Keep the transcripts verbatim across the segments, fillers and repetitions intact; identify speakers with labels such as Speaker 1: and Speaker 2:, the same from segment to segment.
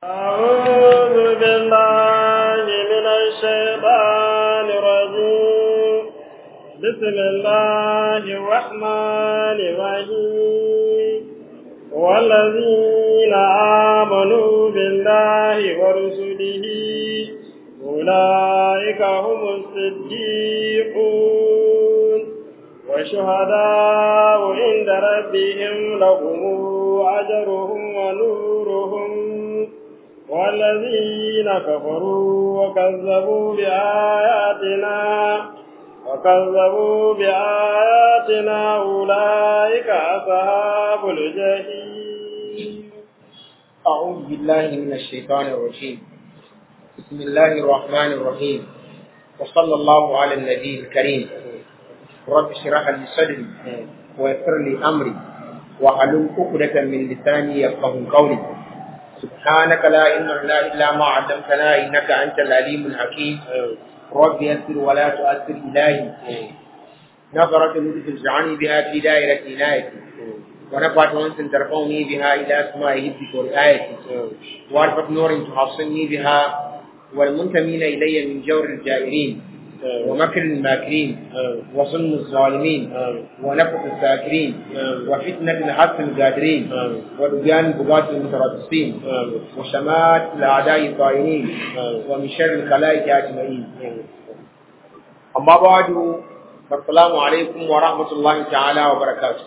Speaker 1: أعوذ بالله من الشيطان الرجيم. بسم الله الرحمن الرحيم. والذين آمنوا بالله ورسله أولئك هم الصديقون والشهداء عند ربهم لهم أجرهم ونورهم. والذين كفروا وكذبوا بآياتنا وكذبوا بآياتنا أولئك أصحاب الجحيم.
Speaker 2: أعوذ بالله من الشيطان الرجيم. بسم الله الرحمن الرحيم. وصلى الله على النبي الكريم. رب اشرح لي صدري ويسر لي أمري واحلل عقدة من لساني يفقهوا قولي. سبحانك لا علم لنا إلا ما علمتنا إنك أنت العليم الحكيم. رب يسر ولا تؤثر إلهي. نظرة لطف اجعلني بها في دائرة عنايتي، ونفعت أنس ترفعني بها إلى أسماء هبك ورعايتي، وعرفت نور تحصني بها والمنتمين إلي من جور الجائرين ومكر الماكرين وظلم الظالمين ونفق الساكرين وفتنة الحق القادرين وديان البغاة المتربصين وشمات الأعداء الطائعين ومن شر الخلائق أجمعين. أما بعد، السلام عليكم ورحمة الله تعالى وبركاته.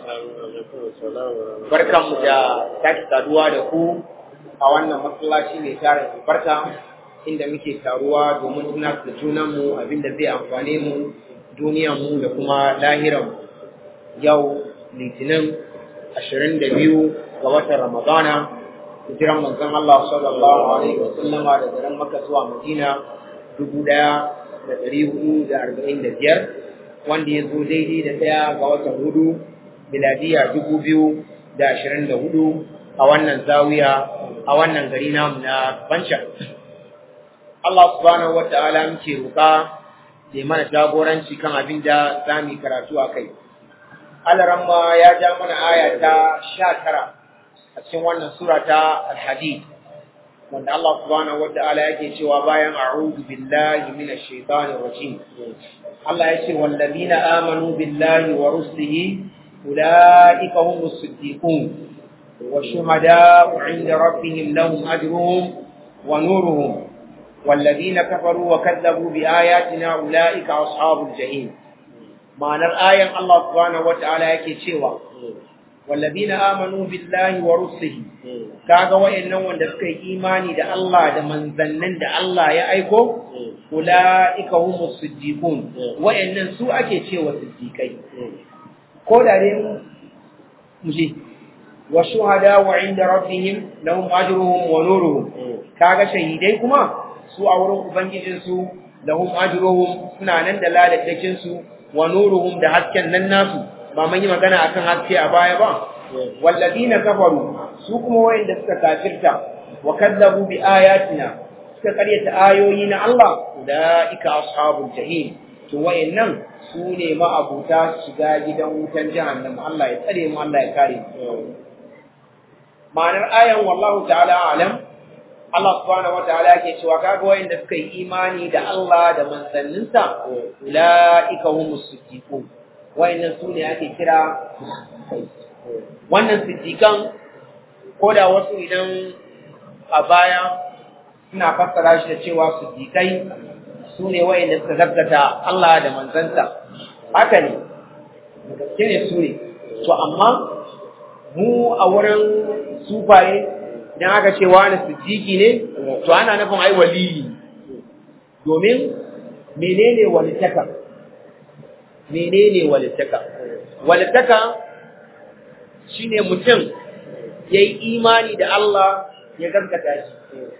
Speaker 2: barkanmu da sake saduwa da ku a wannan masallaci mai tarin albarka, inda muke taruwa domin tunar da junanmu abinda zai amfane mu duniyanmu da kuma lahiranmu. Yau Litinin ashirin da biyu ga watan Ramadana, hijiran manzon Allah sallallahu alaihi wa sallama da garin Makka zuwa Madina dubu ɗaya da ɗari hudu da arba'in da biyar, wanda ya zo daidai da ɗaya ga watan hudu miladiya dubu biyu da ashirin da hudu a wannan zawiya a wannan gari namu na Banca. Allah subhanahu wa ta'ala muke roƙa da mana jagoranci kan abin da za mu yi karatu a kai. Alaramma ya ja mana aya ta sha tara a cikin wannan sura ta Al-Hadid, wanda Allah subhanahu wa ta'ala yake cewa bayan a'udhu billahi minash shaitanir rajim. Allah ya ce wallazina amanu billahi wa rusulihi ulaika humus siddiqun والشهداء عند ربهم لهم أجرهم ونورهم. والذين كفروا وكذبوا بآياتنا أولئك أصحاب الجحيم. معنى الآية الله سبحانه وتعالى يكي شوى والذين آمنوا بالله ورسله كاغا وإنه وندسك إيماني دا الله دا منزنن دا الله يأيكو أولئك هم الصديقون وإن سوء كي شوى الصديقين قول عليهم مجي والشهداء عند ربهم لهم أجرهم ونورهم. كاغا شهيديكما su a wurin Ubangijinsu lahum ajruhum, suna nan da ladadakinsu wa nuruhum da hasken nan nasu. Ba mun yi magana akan haske a baya ba. Walladina kafaru, su kuma wayanda suka kafirta wa kadzabu bi ayatina, suka karyata ayoyi na Allah, ulaika ashabul jahim. To wayannan su ne ma'abuta shiga gidan wutan jahannam. Allah ya tsare mu, Allah ya kare mu. Ma'anar ayan wallahu ta'ala alam, Allah subhanahu wa ta'ala yake cewa kaga wayanda suka yi imani da Allah da manzanninsa ulaika humus siddiqun, wayannan sune ake kira wannan siddiqan. Koda wasu idan a baya suna fassara shi da cewa siddiqai sune wayanda suka gaskata Allah da manzansa, haka ne, gaske ne sune. To amma mu a wurin sufaye idan aka ce wani siddiqi ne, to ana nufin ai waliyi. Domin menene walitaka? Menene walitaka? Walitaka shine mutum yayi imani da Allah ya gaskata shi.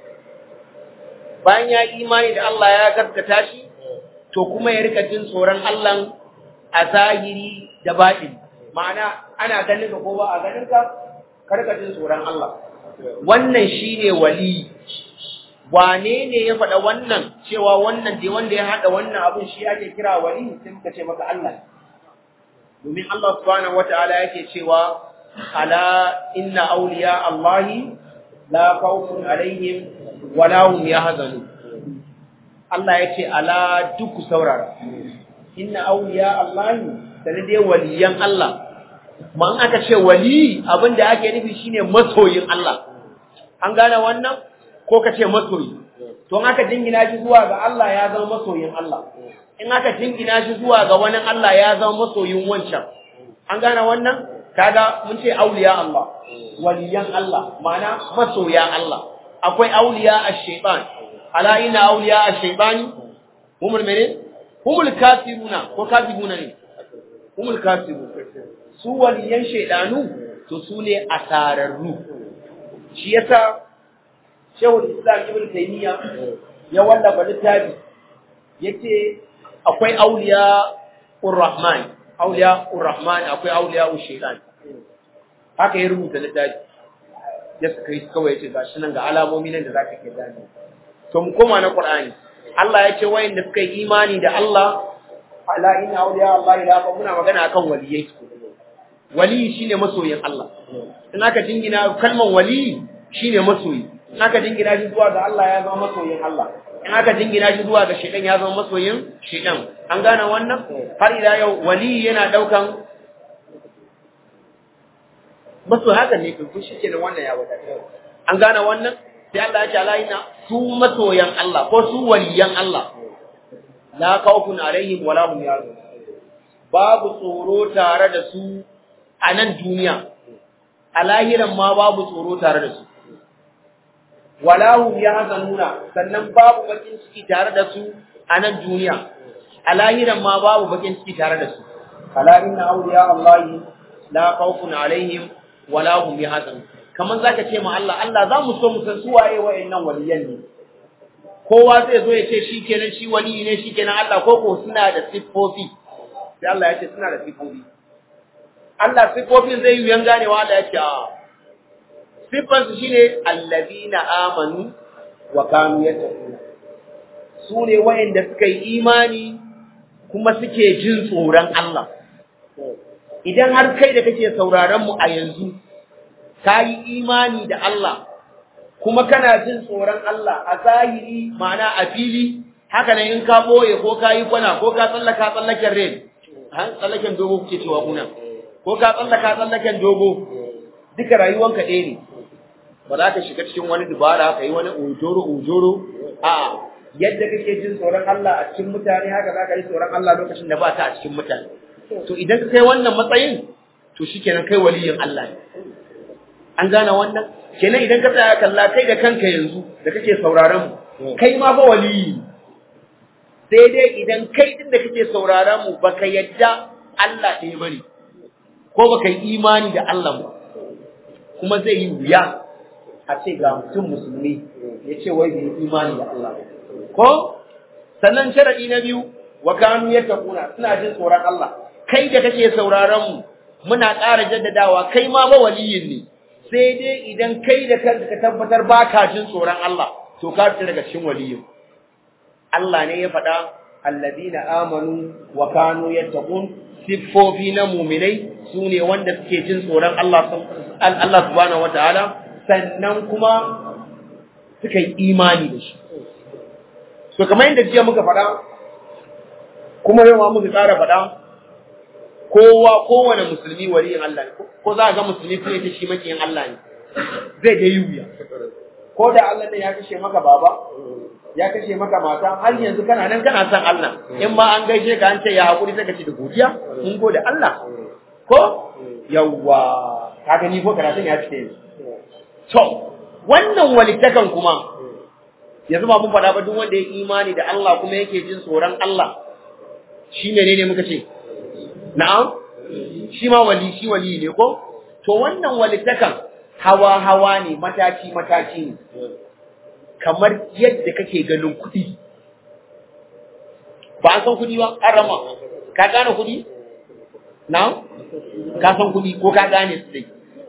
Speaker 2: Bayan ya imani da Allah ya gaskata shi, to kuma ya rika jin tsoron Allah a zahiri da baɗini. Ma'ana ana ganin ka ko ba a ganin ka, ka rika jin tsoron Allah. Wannan shine wali. Wane ne ya faɗa wannan cewa wannan dai wanda ya haɗa wannan abin shi ake kira wali? Sai muka ce maka Allah. Domin Allah subhanahu wataala yake cewa ala inna awliya Allahi la khawfun alaihim wala hum yahzanun. Allah yace ala duk saurara inna awliya Allah sanade waliyan Allah. Man aka ce wali abinda ake nufi shine masoyin Allah. An gane wannan ko kace masoyi to in aka jingina shi zuwa ga Allah ya zama masoyin Allah, in aka jingina shi zuwa ga wani Allah ya zama masoyin wancan. An gane wannan kaga mun ce auliya Allah waliyan Allah ma'ana masoya Allah. Akwai auliya ash-shaytan, ala inna auliya ash-shaytani humul mene humul kafiruna ko kafiruna ne humul kafiruna. Su waliyan shaydanu to su ne asararru. Shi yasa Shehul Islam Ibn Taymiyyah ya wallafa littafi yace akwai auliya ur-rahman, auliya ur-rahman, akwai auliya ush-shaytan. Haka ya rubuta littafi ya saka yi kawai yace gashi nan ga alamomi nan da zaka ke gane. To mu koma na Qur'ani. Allah yace wayanda suka yi imani da Allah, ala inna auliya Allah la fa muna magana akan waliyai. Wali shine masoyin Allah. In aka jingina kalman wali shine masoyi. In aka jingina shi zuwa ga Allah ya zama masoyin Allah. In aka jingina shi zuwa ga shedan ya zama masoyin shedan. An gane wannan? Har ila yau wali yana daukan maso haka ne kun shi ke da wannan ya wadata. An gane wannan? Sai Allah ya ce alaina su masoyan Allah ko su waliyan Allah. La khawfun alaihim wala hum yahzanun. Babu tsoro tare da su a nan duniya. A lahiran ma babu tsoro tare da su. Wala hum yahzanuna, sannan babu bakin ciki tare da su a nan duniya. A lahiran ma babu bakin ciki tare da su. Ala inna awliya Allah la khawfun alaihim wala hum yahzanun. Kaman zaka ce ma Allah, Allah za mu so mu san su waye wayannan waliyan ne. Kowa zai zo ya ce shikenan shi wali ne shikenan Allah ko ko suna da siffofi. Sai Allah ya ce suna da siffofi. Allah siffofin zai yi yan ganewa Allah ya ce a siffansu shine alladina amanu wa kanu yattaqun. Su ne wayanda suka yi imani kuma suke jin tsoron Allah. Idan har kai da kake sauraron mu a yanzu ka yi imani da Allah kuma kana jin tsoron Allah a zahiri ma'ana a fili, haka nan in ka boye ko ka yi kwana ko ka tsallaka tsallaken ren, ha tsallaken dogo kuke cewa kuna, ko ka tsallaka tsallaken dogo, duka rayuwanka ɗaya ne. Ba za ka shiga cikin wani dubara ka yi wani ujoro ujoro a yadda kake jin tsoron Allah a cikin mutane haka za ka yi tsoron Allah lokacin da ba ta a cikin mutane. To idan ka kai wannan matsayin to shikenan kai waliyin Allah ne. An gane wannan? Kenan idan ka tsaya kalla kai da kanka yanzu da kake sauraron mu, kai ma fa waliyi. Sai dai idan kai din da kake sauraron mu baka yadda Allah ɗaya bane, ko baka yi imani da Allah ba, kuma zai yi wuya a ce ga mutum musulmi ya ce wai bai imani da Allah ba. Ko sannan sharadi na biyu wa kanu yattaquna, suna jin tsoron Allah. Kai da kake sauraron mu muna ƙara jaddadawa kai ma ba waliyin ne. Sai dai idan kai da kanka ka tabbatar baka jin tsoron Allah to ka fita daga cikin waliyin. Allah ne ya faɗa alladina amanu wa kanu yattaqun, siffofi na mu'minai sune wanda suke jin tsoron Allah Allah subhanahu wataala, sannan kuma suka yi imani da shi. So kamar yadda jiya muka faɗa kuma yau ma muka ƙara faɗa, kowa kowane musulmi waliyin Allah ne, ko za a ga musulmi kuma ita shi makiyin Allah ne, zai da yi wuya. Ko da Allah ne ya kashe maka baba, ya kashe maka mata, har yanzu kana nan kana son Allah. In ma an gaishe ka an ce ya haƙuri sai ka ci da godiya, mun gode Allah. Ko yawwa ka gani ko karatun ya fice yanzu. To wannan walittakan kuma yanzu ba mun faɗa ba, duk wanda ya imani da Allah kuma yake jin tsoron Allah shi menene muka ce? Na'am, shi ma wali, shi wali ne ko? To wannan walittakan hawa-hawa ne, mataki-mataki ne, kamar yadda kake ganin kuɗi. Ba an san kuɗi ba, an rama, ka gane kuɗi? Na'am, ka san kuɗi ko ka gane su dai?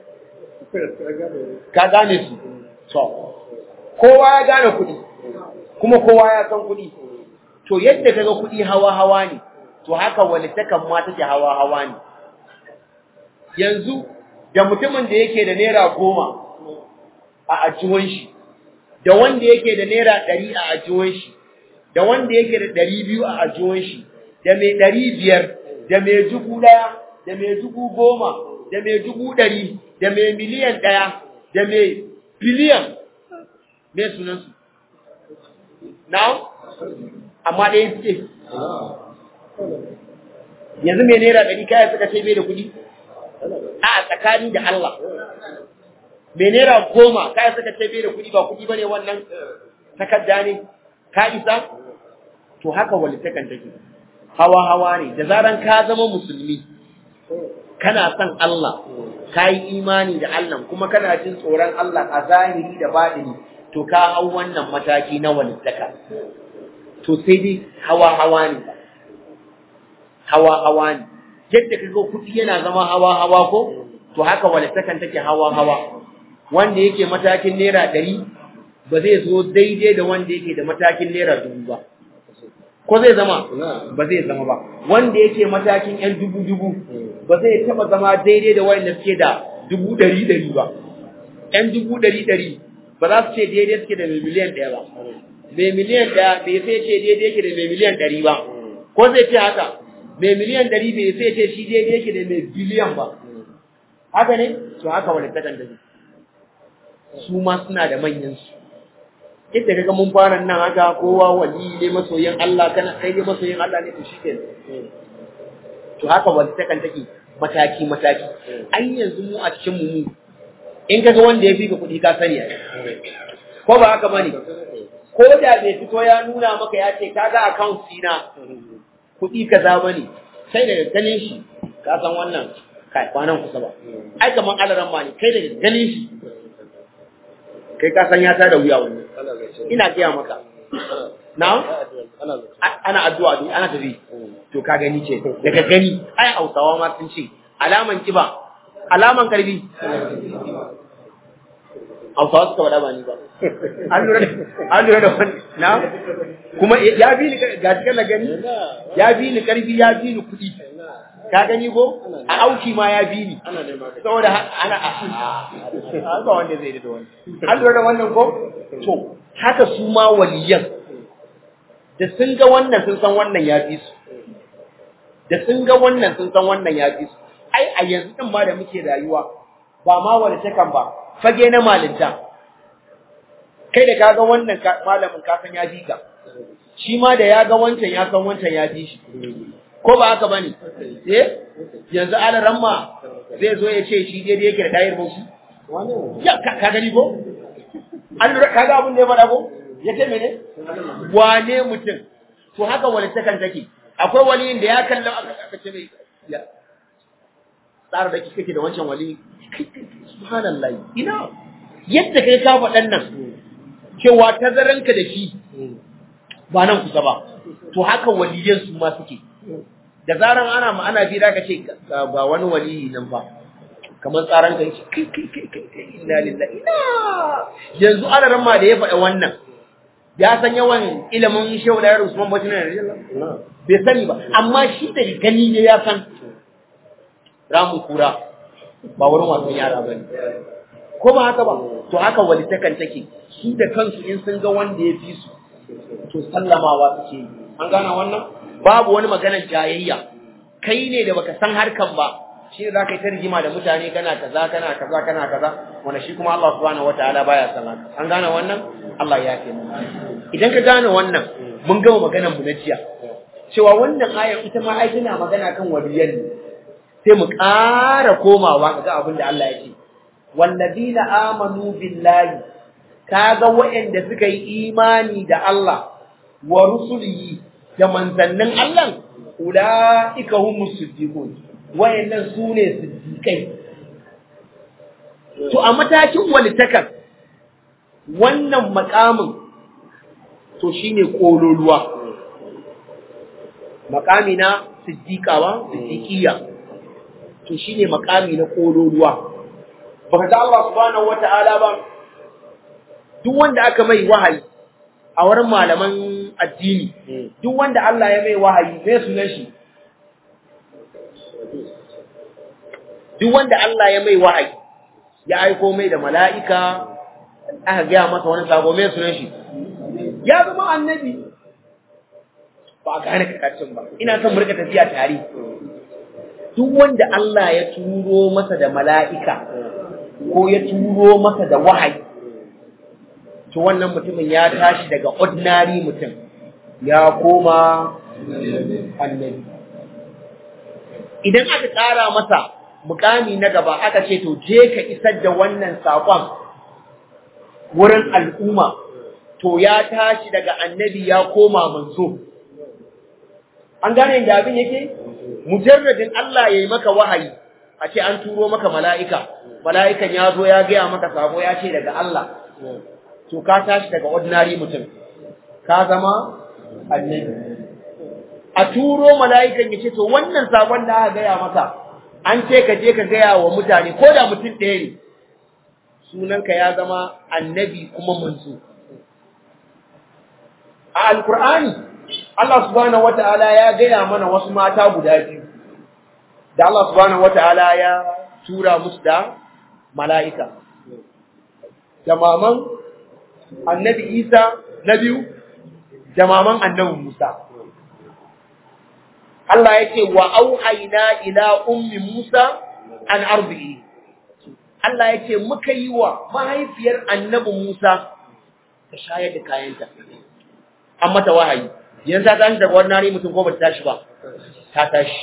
Speaker 2: Ka gane su? To, kowa ya gane kuɗi, kuma kowa ya san kuɗi. To yadda kaga kuɗi hawa-hawa ne, to haka walittakan ma take hawa-hawa ne. Yanzu da mutumin da yake da naira goma a ajiwon shi, da wanda yake da naira ɗari a ajiwon shi, da wanda yake da ɗari biyu a ajiwon shi, da mai ɗari biyar, da mai dubu ɗaya, da mai dubu goma, da mai dubu ɗari, da mai miliyan ɗaya, da mai biliyan, mai sunansu. Now, amma ɗaya ce, yanzu mai naira ɗari kaya suka ce bai da kuɗi? A tsakani da Allah. Mai naira goma kaya suka ce bai da kuɗi ba kuɗi ba ne wannan takarda ne, ka isa? To haka walittakan take. Hawa-hawa ne, da zaran ka zama musulmi, kana son Allah, ka yi imani da Allah, kuma kana jin tsoron Allah a zahiri da baɗini, to ka hau wannan mataki na walittaka. To sai dai hawa-hawa ne. Hawa-hawa ne. Yadda ka ga kuɗi yana zama hawa-hawa ko, to haka walittakan take hawa-hawa. Wanda yake matakin naira ɗari ba zai zo daidai da wanda yake da matakin naira dubu ba. Ko zai zama? Ba zai zama ba. Wanda yake matakin ‘yan dubu-dubu ba zai taɓa zama daidai da wanda suke da dubu ɗari-ɗari ba. ‘Yan dubu ɗari-ɗari ba za su ce daidai suke da mai miliyan ɗaya ba. Mai miliyan ɗaya bai sai ce daidai yake da mai miliyan ɗari ba. Ko zai ce haka? Mai miliyan ɗari bai sai ce shi daidai yake da mai biliyan ba. Haka ne? To haka wani takan da su ma suna da manyansu. Yadda kaga mun fara nan haka kowa wali ne masoyin Allah kana kai ne masoyin Allah ne to shikenan. To haka wani takan take mataki mataki. Ai yanzu mu a cikin mu in kaga wanda ya fi ka kuɗi ka sani ko ba haka bane? Ko da bai fito ya nuna maka ya ce kaga account ɗina kuɗi kaza bane, sai daga ganin shi ka san wannan kai kwanan kusa ba. Ai kaman alaran ma ne kai daga ganin shi kai ka san ya tada wuya wannan. Ina gaya maka. Now ana addu'a ne ana tafi. To ka gani ce daga gani ai Hausawa ma sun ce alaman kiba alaman karbi. Hausawa suka faɗa ba ni ba. An lura da an lura da wannan na kuma ya bi ni ga cikin gani ya bi ni karfi ya bi ni kuɗi. Ka gani ko a auki ma ya bi ni saboda ana a ba wanda zai da wannan. An lura da wannan ko to haka su ma waliyan da sun ga wannan sun san wannan ya fi su, da sun ga wannan sun san wannan ya fi su. Ai a yanzu din ma da muke rayuwa ba ma wani takan ba fage na malinta, kai da kaga wannan malamin ka san ya fi ka, shi ma da ya ga wancan ya san wancan ya fi shi, ko ba haka bane? Eh yanzu alaran ma zai zo ya ce shi daidai yake da tayar bauchi, ya ka gani ko an kaga abin da ya faɗa ko ya ce mene wane mutum. To haka wani takan take, akwai waliyin da ya kallon aka ce mai ya tsara da kike da wancan wali, subhanallah, ina yadda kai ka faɗan nan cewa tazaranka da shi ba nan kusa ba, to haka waliyan su ma suke. Da zaran ana ma ana bira ka ce ga wani wali nan ba kamar tsaran ka yake kai kai kai kai inna lillahi ina yanzu alaran ma da ya faɗa wannan ya san yawan ilimin Shehu da Usman Bauchi ne bai sani ba, amma shi da gani ne ya san ramu kura ba wurin wasan yara bane, ko ba haka ba? To haka walitakan take, su da kansu in sun ga wanda ya fi su to sallamawa suke yi. An gana wannan babu wani maganar jayayya, kai ne da baka san harkan ba shi ne zaka yi ta rigima da mutane kana kaza kana kaza kana kaza, wanda shi kuma Allah subhanahu wataala baya san haka. An gane wannan? Allah ya ce mana idan ka gane wannan mun gama maganar mu na jiya cewa wannan ayar ita ma ai tana magana kan waliyan ne, sai mu ƙara komawa ga abin da Allah ya ce wallazina amanu billahi, kaga waɗanda suka yi imani da Allah wa rusulihi da manzannin Allah, ulaika humus siddiqun, wayannan sune siddiqai. To a matakin walitakar wannan makamin to shine kololuwa, makami na siddiqawa siddiqiyya, to shine makami na kololuwa. Baka ta Allah subhanahu wataala ba, duk wanda aka mai wahayi a wurin malaman addini, duk wanda Allah ya mai wahayi mai sunan shi, duk wanda Allah ya mai wahayi ya aiko mai da mala'ika aka gaya masa wani sako mai sunan shi ya zama annabi. Ba a gane kakacin ba, ina son mu rika tafiya tare. Duk wanda Allah ya turo masa da mala'ika ko ya turo masa da wahayi, to wannan mutumin ya tashi daga ordinary mutum ya koma annabi. Idan aka ƙara masa mukami na gaba aka ce to je ka isar da wannan saƙon wurin al'umma, to ya tashi daga annabi ya koma manzo. An gane da abin yake? Mujarradin Allah ya yi maka wahayi, a ce an turo maka mala'ika, mala'ikan ya zo ya gaya maka sako ya ce daga Allah, to ka tashi daga ordinary mutum, ka zama annabi. A turo mala'ikan ya ce, to wannan sakon da aka gaya maka, an ce ka je ka gaya wa mutane, ko da mutum ɗaya ne, sunanka ya zama annabi kuma manzo. A Alƙur'ani, Allah subhanahu wata'ala ya gaya mana wasu mata guda biyu da Allah subhanahu wata'ala ya tura musu da mala'ika, da maman annabi Isa na biyu da maman annabi Musa. Allah ya ce wa auhayna ila ummi Musa an arbi'i. Allah ya ce muka yi wa mahaifiyar annabi Musa ta shayar da kayanta, an mata wahayi. Yanzu ta tashi daga ordinary mutum ko ba ta tashi ba? Ta tashi.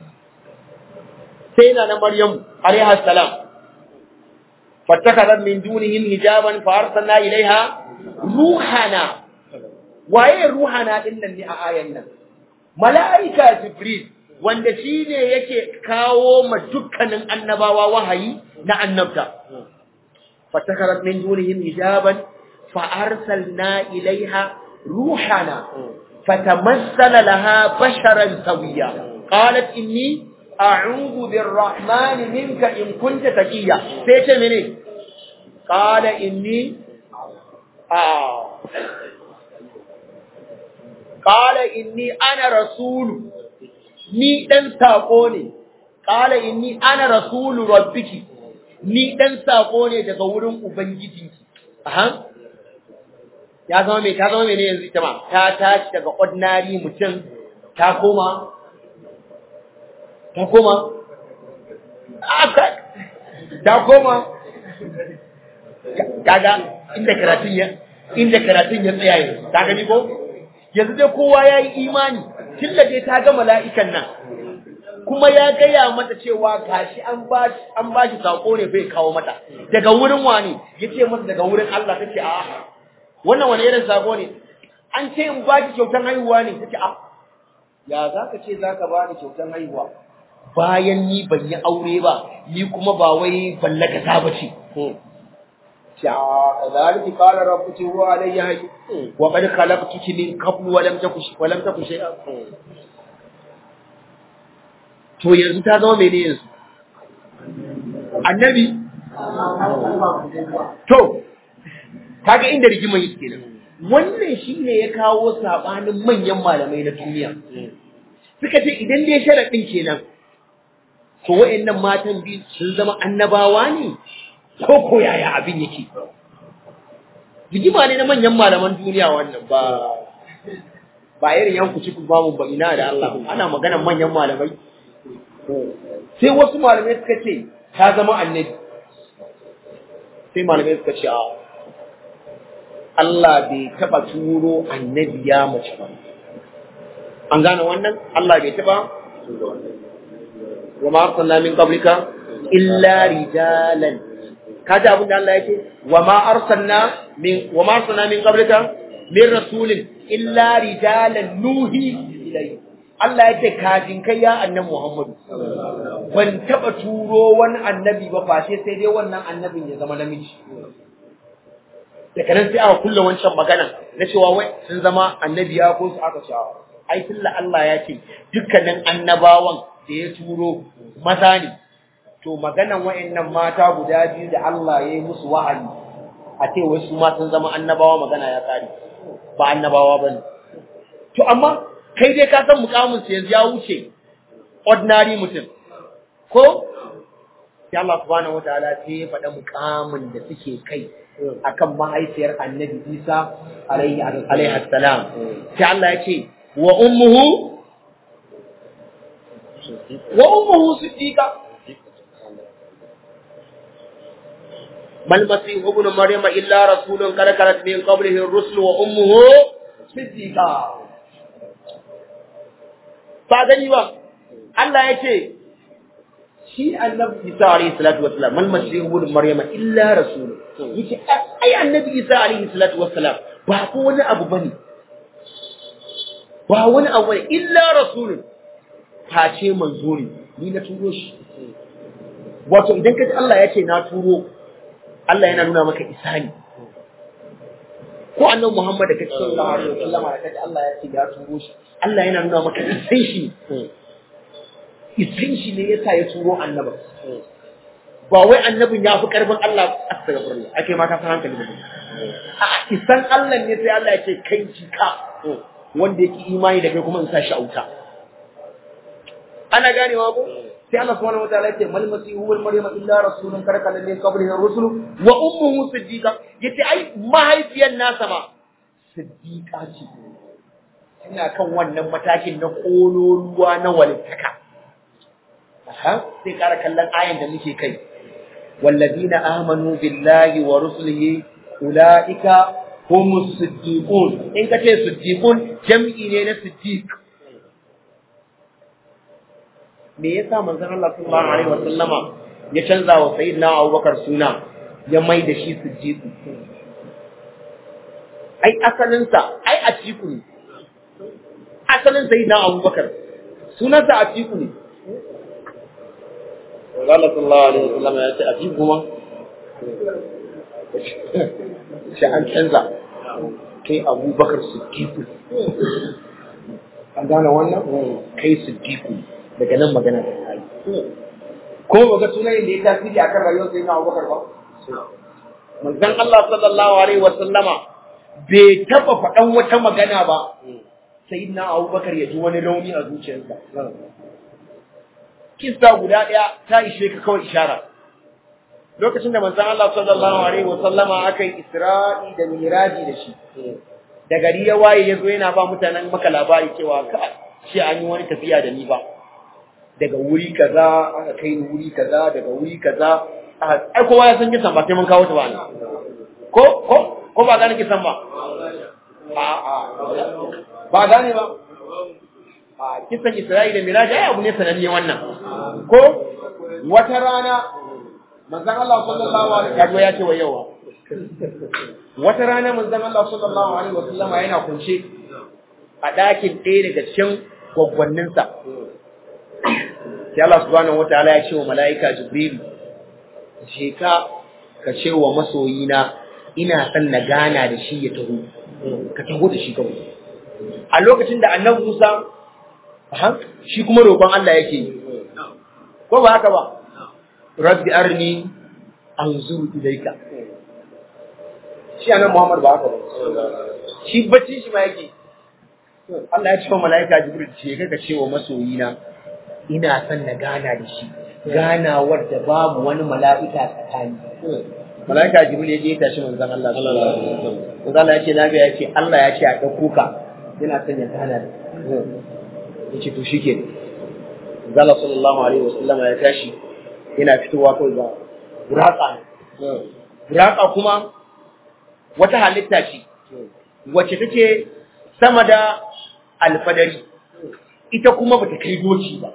Speaker 2: Sai na na Maryam alaiha salam, fattakarat min dunihim hijaban fa arsalna ilaiha ruhana. Waye ruhana din nan ne a ayan nan? Mala'ika Jibril, wanda shi ne yake kawo ma dukkanin annabawa wahayi na annabta. Fattakarat min dunihim hijaban fa arsalna ilaiha ruhana. فتمثل لها بشرا سويا قالت إني أعوذ بالرحمن منك إن كنت تقيا. سيتم مني قال إني آه قال إني أنا رسول ni dan sako ne. Qala inni ana rasulu rabbiki, ni dan sako ne daga wurin ubangijinki. Aha, ya zama mai ta zama mai ne yanzu ita ma ta tashi daga ordinary mutum ta koma ta koma aka ta koma kaga inda karatun ya inda karatun ya tsaya yanzu ta gani ko yanzu dai kowa yayi imani killa dai ta ga mala'ikan nan kuma ya gaya mata cewa gashi an ba an ba shi sako ne bai kawo mata daga wurin wani yace mata daga wurin Allah. Tace a'a, wannan wani irin sako ne? An ce in ba ki kyautan haihuwa ne. Tace a ya zaka ce zaka ba ni kyautan haihuwa bayan ni ban yi aure ba, ni kuma ba wai ballaka ta bace. sha kadhalika qala rabbuki huwa alayya hayy wa qad khalaqtuki min qablu wa lam takush wa lam takush shay'a. To yanzu ta zama mene yanzu? Annabi? To kaga inda rigima yake kenan. Wannan shine ya kawo sabanin manyan malamai na duniya. Suka ce idan dai sharadin kenan, to wayannan matan bi sun zama annabawa ne ko ko yaya abin yake? Rigima ne na manyan malaman duniya wannan, ba ba irin yanku cikin babu ba, ina da Allah. Ana maganar manyan malamai. Sai wasu malamai suka ce ta zama annabi. Sai malamai suka ce a Allah bai taba turo annabi ya mace ba. An gane wannan? Allah bai taba wa ma arsalna min qablika illa rijalan. Kaji abin da Allah yake wa ma arsalna min wa ma arsalna min qablika min rasulin illa rijalan nuhi ilayhi. Allah yake kafin kai ya annabi Muhammadu ban taba turo wani annabi ba fashe sai dai wannan annabin ya zama namiji. Daga nan sai aka kulle wancan magana na cewa wai sun zama annabi ya ko su aka cewa ai tilla Allah ya ce dukkanin annabawan da ya turo maza ne. To maganan wayannan mata guda biyu da Allah ya yi musu wa'azi a ce wai su ma sun zama annabawa, magana ya kare, ba annabawa bane. To amma kai dai ka san mukamin sa yanzu ya wuce ordinary mutum ko? Sai Allah subhanahu wataala sai ya faɗa mukamin da suke kai akan mahaifiyar annabi Isa alaihi alaihi salam sai Allah ya ce wa ummuhu wa ummuhu siddiqa mal masih ibn maryama illa rasulun qad khalat min qablihi ar-rusul wa ummuhu siddiqa fa gani ba Allah ya ce shi annabi Isa alayhi salatu wassalam mal masih ibn maryama illa rasulun yace ai annabi Isa alayhi salatu wassalam ba ko wani abu bane ba wani abu bane illa rasulun ta ce manzo ne ni na turo shi wato idan kaji Allah ya ce na turo Allah yana nuna maka isa ne ko annabi Muhammad da kace sallallahu alaihi wasallam da kace Allah ya ce ya turo shi Allah yana nuna maka isan shi isan shi ne yasa ya turo annabi ba wai annabin ya fi karfin Allah astaghfirullah ake ma ka san hankali da a isan Allah ne sai Allah ya ce kai jika wanda yake imani da kai kuma in sa shi auta ana ganewa ko sai Allah subhanahu wataala ya ce mal masihu wal maryama illa rasulun karkala min qablihi ar-rusul wa ummuhu siddiqa yace ai mahaifiyar nasa ma siddiqa ce ina kan wannan matakin na kololuwa na walittaka aha sai kara kallon ayan da muke kai walladina amanu billahi wa rusulihi ulaika humus siddiqun in kace siddiqun jam'i ne na siddiq me yasa manzon Allah sallallahu alaihi wasallama ya canza wa sayyidina Abubakar suna ya mai da shi siddiq ai asalin sa ai atiku ne asalin sayyidina Abubakar sunansa atiku ne
Speaker 1: Allah sallallahu alaihi wasallama ya ce atiku kuma
Speaker 2: sai an canza kai Abubakar siddiq an gane wannan kai siddiq daga nan magana da kai ko ba ga sunan da ya tasiri akan rayuwar sai na Abubakar ba manzon Allah sallallahu alaihi wasallama bai taba faɗan wata magana ba sayyidina Abubakar ya ji wani rauni a zuciyarsa kissa guda daya ta ishe ka kawai ishara lokacin da manzon Allah sallallahu alaihi wasallama aka yi Isra'i da Miraji da shi da gari ya waye yazo yana ba mutanen maka labari cewa ka shi an yi wani tafiya da ni ba daga wuri kaza aka kai ni wuri kaza daga wuri kaza ai kowa ya san kisan ba sai mun kawo ta ba ne ko ko ko ba gane kisan ba a a ba gane ba a kisan Isra'ila Miraj ai abu ne sananne wannan ko wata rana manzon Allah sallallahu alaihi wasallam ya ce wa yawa wata rana manzon Allah sallallahu alaihi wasallam yana kunce a dakin ɗaya daga cikin gwaggwanninsa sai Allah subhanahu wataala ya ce wa mala'ika Jibril je ka ka ce wa masoyina ina son na gana da shi ya taho ka taho da shi kawai a lokacin da Annabi Musa aha shi kuma roƙon Allah yake yi ko ba haka ba rabbi arni anzuru ilayka shi Annabi Muhammad ba haka ba shi bacci shi ma yake Allah ya ce wa mala'ika Jibril je ka ka ce wa masoyina ina son na gana da shi ganawar da babu wani mala'ika tsakani mala'ika Jibril ya je ya tashi manzon Allah sallallahu alaihi wasallam manzon Allah ya ce lafiya ya ce Allah ya ce a dauko ka yana son ya gana da ya ce to shike manzon Allah sallallahu alaihi wasallam ya tashi yana fitowa kawai ba buraka buraka kuma wata halitta ce wacce take sama da alfadari ita kuma bata kai doci ba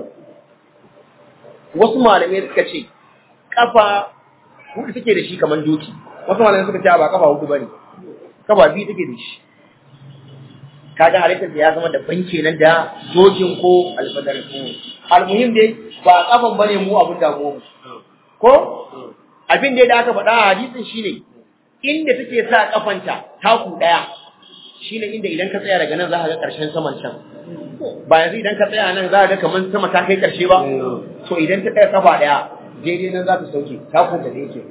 Speaker 2: wasu malamai suka ce kafa hudu take da shi kaman doki wasu malamai suka ce ba kafa hudu bane kafa biyu take da shi kaga halittar ya zama da banke nan da dokin ko alfadari almuhim dai ba kafan bane mu abin da mu ko abin da aka faɗa a hadisin shine inda take sa kafanta taku daya shine inda idan ka tsaya daga nan za ka ga ƙarshen saman can ba yanzu idan ka tsaya nan za ka ga kaman sama ta kai ƙarshe ba to idan ta tsaya kafa daya daidai nan za ta sauke takun ta yake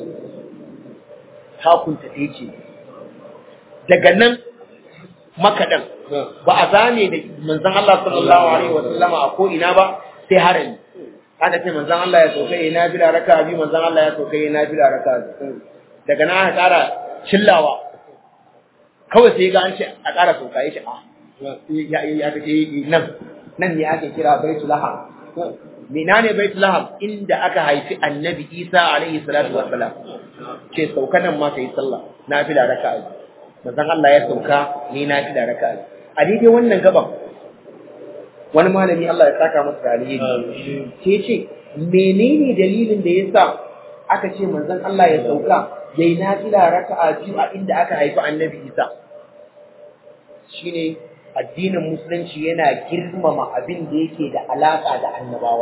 Speaker 2: takun ta yake daga nan makadan ba a zame da manzon Allah sallallahu alaihi wa sallama a ko ina ba sai harami aka ce manzon Allah ya sauke ina bila raka bi manzon Allah ya sauke ina bila raka daga nan aka ƙara cillawa kawai sai ga an ce a ƙara sauka ya ce a ya ya ce nan nan ne ake kira baitul laham mina ne baitul laham inda aka haifi annabi Isa alaihi salatu wassalam ce sauka nan ma kai sallah nafila raka'a manzon Allah ya sauka ni nafila raka'a a daidai wannan gaban wani malami Allah ya saka masa da alheri sai ce menene dalilin da yasa aka ce manzon Allah ya sauka yayi nafila raka'a biyu a inda aka haifi annabi Isa shine addinin musulunci yana girmama abin da yake da alaka da annabawa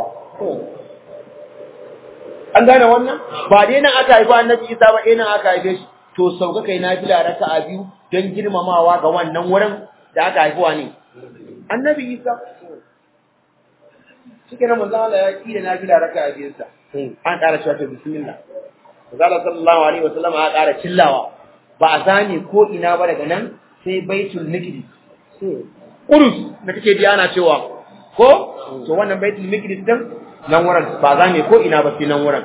Speaker 2: an gane wannan ba dai nan aka haifi annabi Isa ba dai nan aka haife shi to sauka kai nafila raka'a biyu don girmamawa ga wannan wurin da aka haifuwa ne annabi Isa shike nan manzo Allah ya kira nafila raka'a biyu sa an ƙara cewa to bismillah manzo Allah sallallahu alaihi wasallam ya ƙara cillawa ba a zame ko ina ba daga nan sai baitul maqdis Qudus da kake ji ana cewa ko to wannan baitul maqdis din nan wurin ba zame ko ina ba sai nan wurin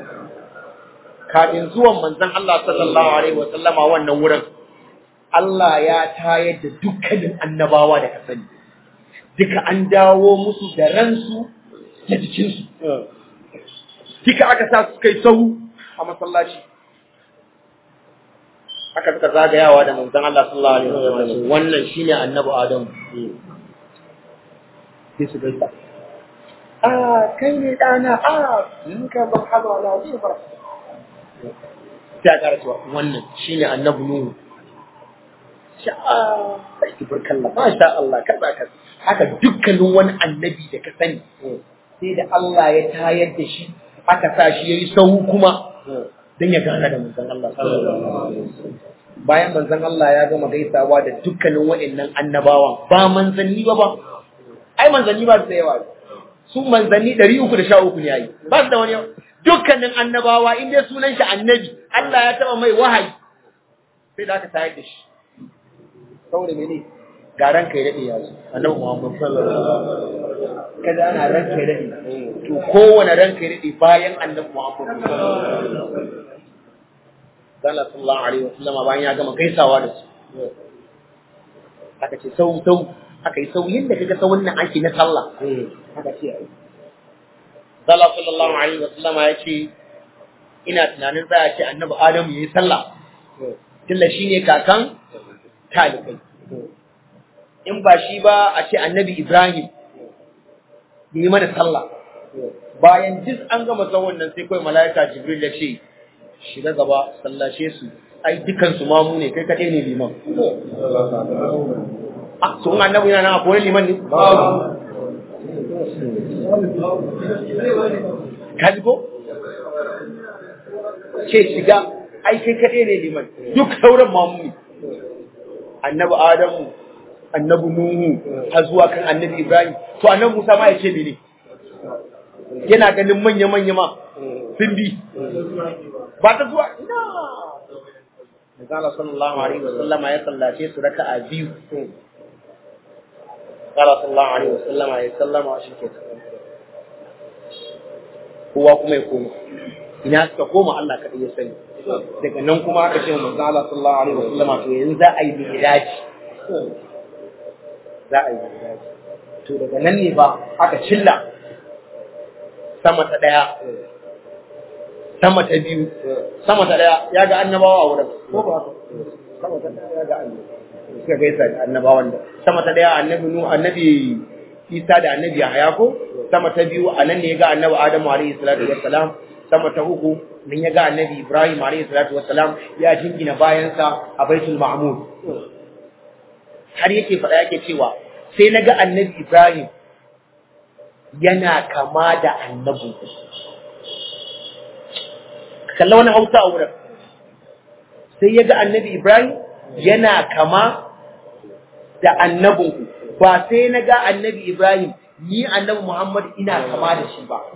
Speaker 2: kafin zuwan manzon Allah sallallahu alaihi wasallama wannan wurin Allah ya tayar da dukkanin annabawa da ka sani duka an dawo musu da ransu da jikinsu duka aka sa su kai sahu a masallaci aka suka zagayawa da manzon Allah sallallahu alaihi wasallam wannan shine annabi Adam sai su gaisa ah kai ne dana ah in ka marhaba la jibar sai aka rasu wannan shine annabi Nuhu sha'a sai barkallah masha Allah kaza kaza haka dukkanin wani annabi da ka sani sai da Allah ya tayar da shi aka sa shi yayi sahu kuma dan ya gana da manzon Allah sallallahu alaihi wasallam bayan manzon Allah ya gama gaisawa da dukkanin waɗannan annabawan ba manzanni ba ba ai manzanni ba su da yawa su manzanni ɗari uku da sha uku ne yayi ba su da wani dukkanin annabawa in dai sunan shi annabi Allah ya taba mai wahayi sai da aka tayar da shi saboda mene ga ranka ya dade yanzu annabi Muhammad sallallahu alaihi wasallam kada ana ranka ya dade to kowane ranka ya dade bayan annabi Muhammad sallallahu alaihi wasallam bayan ya gama gaisawa da su aka ce sau sau aka yi sauyin da kaga sauyin nan ake na sallah aka ce ai sallallahu alaihi wasallam ya ce ina tunanin za a ce annabi Adamu yayi sallah tilla shine kakan talibai in ba shi ba a ce annabi Ibrahim yi mana sallah bayan duk an gama tsawon nan sai kawai mala'ika Jibril ya ce shiga gaba sallashe su ai dukan su mamu ne kai kadai ne liman ah so annabi yana nan akwai liman ne kaji ko ce shiga ai kai kadai ne liman duk sauran mamu ne annabi Adamu annabi Nuhu har zuwa kan annabi Ibrahim to annabi Musa ma ya ce mene yana ganin manya manya ma sun bi ba ta zuwa ina Allah sallallahu alaihi wasallam ya sallace su raka'a biyu Allah sallallahu alaihi wasallam ya sallama shi ke kowa kuma ya koma ina suka koma Allah kadai ya sani daga nan kuma aka ce manzo Allah sallallahu alaihi wasallam to yanzu za a yi miraji za a yi miraji to daga nan ne ba aka cilla sama ta daya sama ta biyu sama ta daya ya ga annabawa a wurin ko ba haka sama ta daya ya ga annabawa suka gaisa da annabawan da sama ta daya annabi nu annabi Isa da annabi Yahya ko sama ta biyu anan ne ya ga annabi Adamu alaihi salatu wassalam sama ta uku min ya ga annabi Ibrahim alayhi salatu wassalam ya jingina bayansa a Baitul Ma'mur har yake faɗa yake cewa sai na ga annabi Ibrahim yana kama da annabi kalla wani Hausa a wurin sai ya ga annabi Ibrahim yana kama da annabinku ba sai na ga annabi Ibrahim ni annabi Muhammad ina kama da shi ba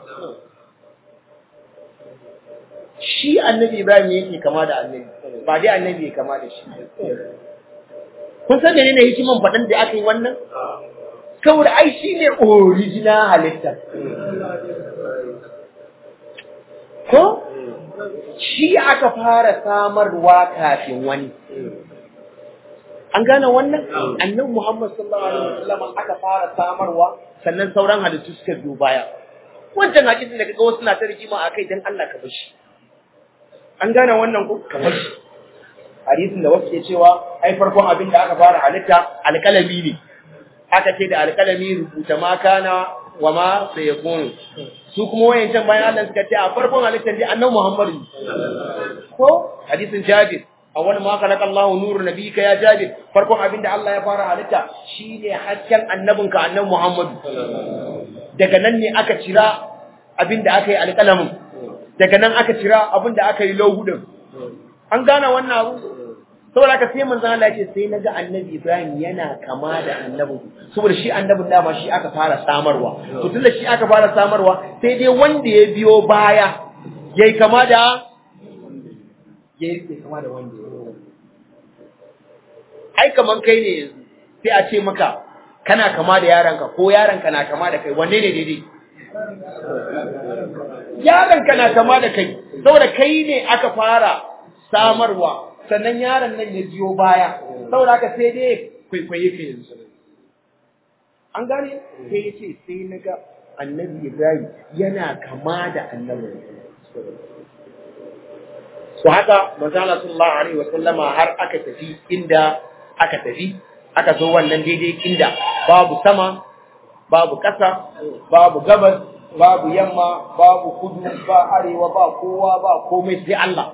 Speaker 2: shi annabi Ibrahim yake kama da annabi ba dai annabi yake kama da shi kun san menene hikiman fadan da aka yi wannan saboda ai shine original halitta ko shi aka fara samarwa kafin wani. An gane wannan? Annabi Muhammad sallallahu alaihi wasallam aka fara samarwa sannan sauran halittu suka biyo baya. Wancan hadisin da kaga wasu na ta rigima akai dan Allah ka bashi. An gane wannan ko ka bashi. Hadisin da wasu ke cewa ai farkon abin da aka fara halitta alƙalami ne. Aka ce da alƙalami rubuta ma kana wa ma sayakunu. Su kuma wayancan bayan Allah suka ce a farkon halittar dai Annabi Muhammad ko hadisin Jabir awwal ma khalaqa Allahu nuru nabiyika ya Jabir farkon abinda Allah ya fara halitta shine hasken annabinka Annabi Muhammad. Daga nan ne aka cira abinda aka yi alƙalamin, daga nan aka cira abinda aka yi lauhudin. An gane wannan abu saboda haka sai manzon Allah ya ce sai naga Annabi Ibrahim yana kama da annabin saboda shi annabin dama shi aka fara samarwa. To tunda shi aka fara samarwa sai dai wanda ya biyo baya yayi kama da yayi kama da wanda ai kaman kai ne yanzu sai a ce maka kana kama da yaranka ko yaranka na kama da kai wanne ne daidai? Yaranka na kama da kai saboda kai ne aka fara samarwa sannan yaron nan ya biyo baya saboda haka sai dai kwaikwaye ka yanzu. An gane sai ya ce sai na ga Annabi Ibrahim yana kama da annabi. So haka manzala sallallahu alaihi wa sallama har aka tafi inda aka tafi aka zo wannan daidai inda babu sama babu ƙasa babu gabas babu yamma babu kudu ba arewa ba kowa ba komai sai Allah.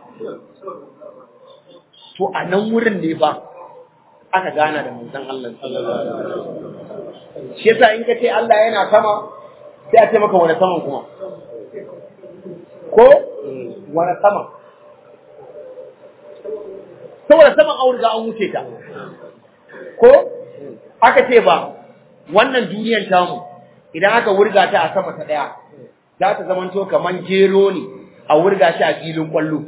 Speaker 2: To a nan wurin ne ba aka gana da manzon Allah sallallahu alaihi wa sallam. Shi yasa in ka ce Allah yana sama sai a ce maka wani saman kuma ko wani sama saboda saman aurga an wuce ta ko aka ce ba wannan duniyar tamu idan aka wurga ta a sama ta daya za ta zamanto kaman gero ne a wurga shi a filin kwallo.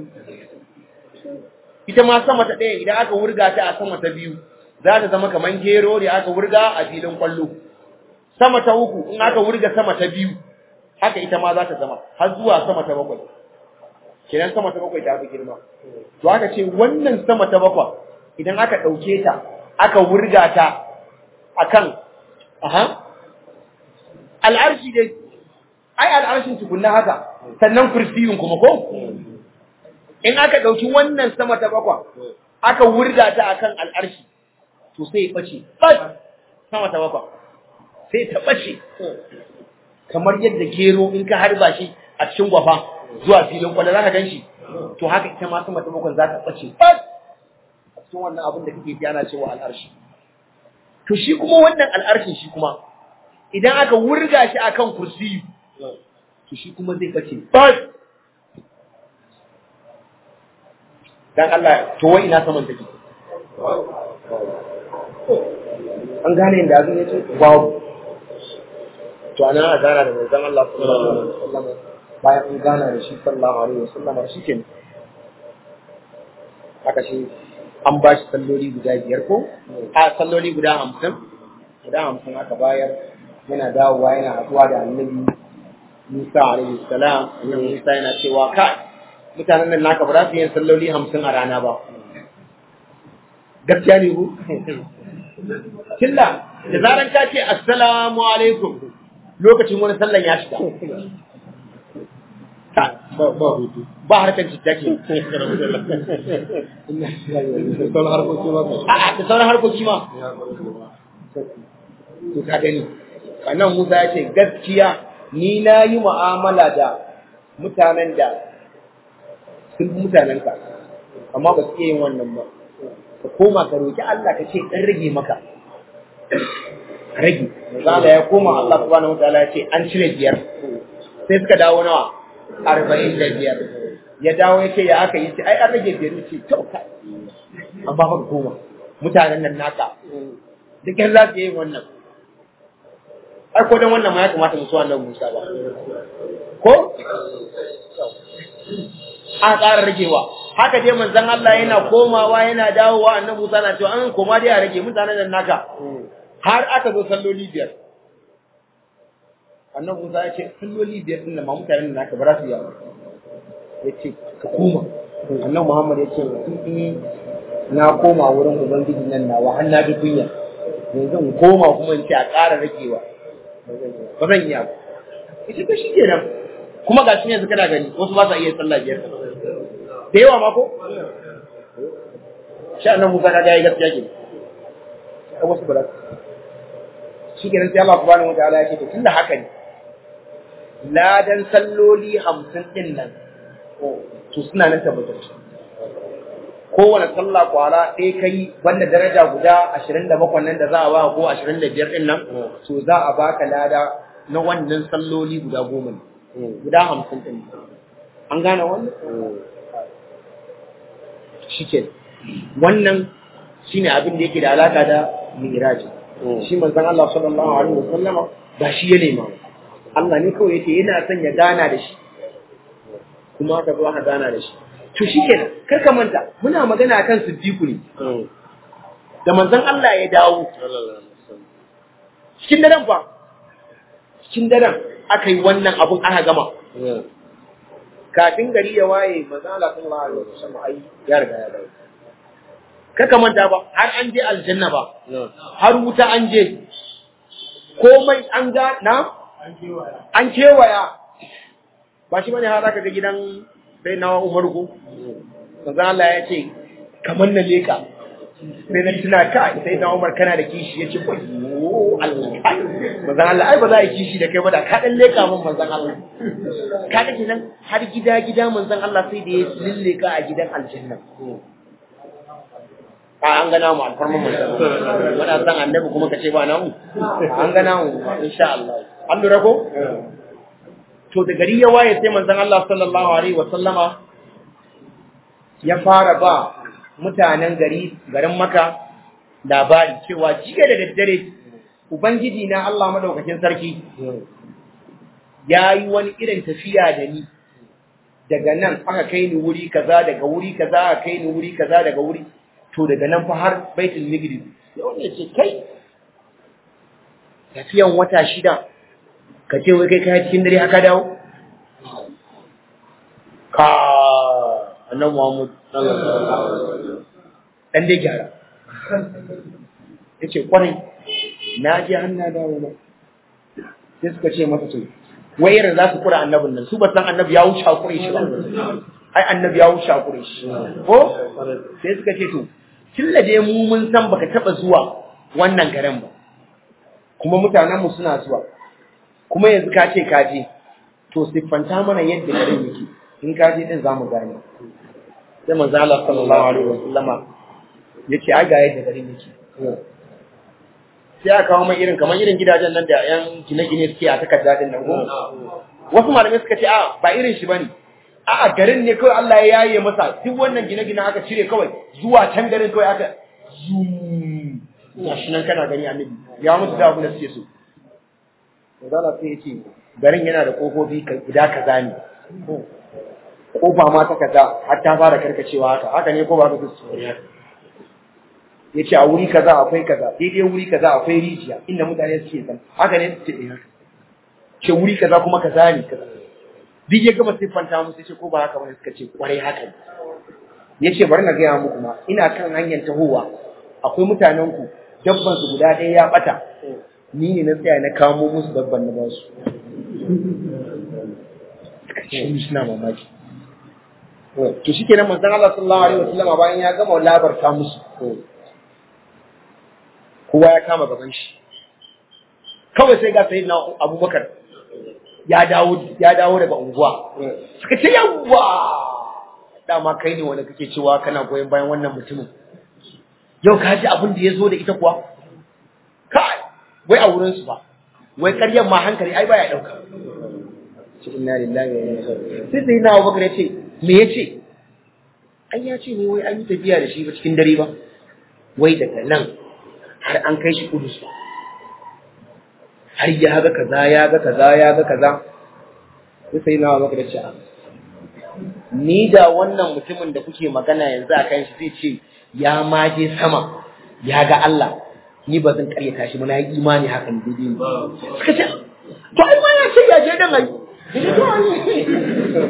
Speaker 2: Ita ma sama ta daya idan aka wurga ta a sama ta biyu za ta zama kaman gero ne aka wurga a filin kwallo. Sama ta uku in aka wurga sama ta biyu haka ita ma za ta zama har zuwa sama ta bakwai. Kenan sama ta bakwai ta fi girma. To aka ce wannan sama ta bakwai idan aka ɗauke ta aka wurga ta akan aha al'arshi dai ai al'arshin tukunna haka sannan kursiyun kuma ko in aka ɗauki wannan sama ta bakwai aka wurga ta akan al'arshi to sai ya bace sama ta bakwai sai ta bace kamar yadda gero in ka harba shi a cikin gwafa zuwa filin kwallo za ka gan shi to haka ita ma sama ta bakwai za ta ɓace a cikin wannan abin da kake ana cewa al'arshi. To shi kuma wannan al'arshin shi kuma idan aka wurga shi akan kursiyu to shi kuma zai ɓace dan Allah to wai ina saman take an gane inda azumi yake babu to ana a gana da manzon Allah sallallahu alaihi wasallam bayan an gana da shi sallallahu alaihi wasallam shi ke haka shi an ba shi salloli guda biyar ko a salloli guda hamsin guda hamsin aka bayar yana dawowa yana haɗuwa da annabi Musa alaihi salam annabi Musa yana cewa ka mutanen nan naka ba za su yi salloli hamsin a rana ba gaskiya ne ku killa da zaran ka ce assalamu alaikum lokacin wani sallan ya shiga ba harkar citta ke da sauran harkoki ma to ka gani kannan Musa ya ce gaskiya ni na yi mu'amala da mutanen da sun fi mutanen ka amma ba su iya yin wannan ba ka koma ka roki Allah ka ce dan rage maka rage misali ya koma Allah subhanahu wataala ya ce an cire biyar sai suka dawo nawa arba'in da biyar ya dawo ya ce ya aka yi ce ai an rage biyar ce to kai amma ba koma mutanen nan naka duk yan za su yi wannan ai ko dan wannan ma ya kamata mu so Allah Musa ba ko a ƙara ragewa haka dai manzon Allah yana komawa yana dawowa annabi Musa na cewa an koma dai a rage mutanen nan naka har aka zo salloli biyar annabi Musa ya ce salloli biyar din nan ma mutanen nan naka ba za su yi ba ya ce ka koma annabi Muhammad ya ce na koma wurin ubangiji nan na wa hanna da kunya yanzu in koma kuma in ce a ƙara ragewa ba zan iya ba ita ba shi kenan kuma ga shi yanzu kana gani wasu ba sa iya sallah biyar da yawa ma ko sha nan Musa kaga yayi gaskiya ke a wasu ba shi kenan sai Allah subhanahu wataala ya ce to tunda haka ne ladan salloli hamsin din nan to suna nan tabbatar kowane sallah kwara ɗaya kai banda daraja guda ashirin da bakwai nan da za a ba ko ashirin da biyar ɗin nan to za a baka lada na wannan salloli guda goma ne guda hamsin ɗin an gane wannan shi ke wannan shi ne abin da yake da alaka da miraji shi manzon Allah sallallahu alaihi wa sallama ba shi ya nema Allah ne kawai yake yana son ya gana da shi kuma aka zo aka gana da shi to shikenan kar ka manta muna magana akan siddiqu ne da manzon Allah ya dawo cikin daren fa cikin daren aka yi wannan abun aka gama kafin gari ya waye manzon Allah sallallahu alaihi wasallam ai ya riga ya dawo kar ka manta ba har an je aljanna ba har wuta an je komai an ga na an kewaya ba shi bane har aka ga gidan sai na Umar ko manzo Allah ya ce kamar na leka sai na tuna ka sai na Umar kana da kishi yace ko Allah manzo Allah ai ba za a yi kishi da kai ba da ka dan leka mun manzo Allah ka ga kenan har gida gida manzo Allah sai da ya lilleka a gidan aljanna a an gana mu alfarman manzo wanda san annabi kuma kace ba namu an gana mu insha Allah an lura ko to da gari ya waye sai manzon Allah sallallahu alaihi wa sallama ya fara ba mutanen gari garin Makka labari cewa jiya da daddare ubangiji na Allah madaukakin sarki yayi wani irin tafiya da ni daga nan aka kai ni wuri kaza daga wuri kaza aka kai ni wuri kaza daga wuri to daga nan fa har Baitul Maqdis sai wanda ya ce kai tafiyan wata shida ka ce wai kai kai cikin dare haka dawo ka annabi Muhammad sallallahu alaihi wasallam dan dai gyara yace kwarai na ji hanna dawo na sai suka ce masa to wai irin za su kura annabin nan su ba san annabi ya wuce hakuri shi ba ai annabi ya wuce hakuri shi ko sai suka ce to killa dai mu mun san baka taba zuwa wannan garin ba kuma mutanen mu suna zuwa kuma yanzu ka ce ka je to siffanta mana yadda garin yake in ka je din zamu gane sai manzo Allah sallallahu alaihi wasallama yace ai ga yadda garin yake sai aka kawo mai irin kamar irin gidajen nan da yan gine-gine suke a takarda din nan ko wasu malamai suka ce a ba irin shi bane a a garin ne kawai Allah ya yaye masa duk wannan gine-gine aka cire kawai zuwa can garin kawai aka zoom gashi nan kana gani annabi ya mutu da abu da suke so Zala sai ya ce garin yana da ƙofofi guda kaza ne. Ƙofa ma ta kaza har ta fara karkacewa haka. Haka ne ko ba ka su ya ce a wuri kaza akwai kaza, daidai wuri kaza akwai rijiya inda mutane suke san. Haka ne su ce eh haka. Ce wuri kaza kuma kaza ne kaza. Duk ya gama siffanta musu ce ko ba haka bane suka ce kwarai haka ne. Ya ce bari na gaya muku ma ina kan hanyar tahowa akwai mutanen ku dabban su guda ɗaya ya ɓata. Ni ne na tsaya na kamo musu dabban na basu shi suna mamaki to shi kenan manzon Allah sallallahu alaihi wasallam bayan ya gama labarta musu kowa ya kama gaban shi kawai sai ga sayyidina Abubakar ya dawo ya dawo daga unguwa suka ce yawwa dama kai ne wanda kake cewa kana goyen bayan wannan mutumin yau ka ji abin da ya zo da ita kuwa kai wai a wurin su ba wai ƙaryar ma hankali ai baya dauka ce inna lillahi wa inna ilaihi raji'un sai sai na Abubakar ya ce me yace ai ya ce ne wai an yi tafiya da shi ba cikin dare ba wai daga nan har an kai shi Kudus ba har ya ga kaza ya ga kaza ya ga kaza sai sai na Abubakar ya ce ni da wannan mutumin da kuke magana yanzu a kan shi zai ce ya ma je sama ya ga Allah ni ba zan karyata shi muna yi imani hakan daidai ne suka ce to ai ma ya ce ya je dan ai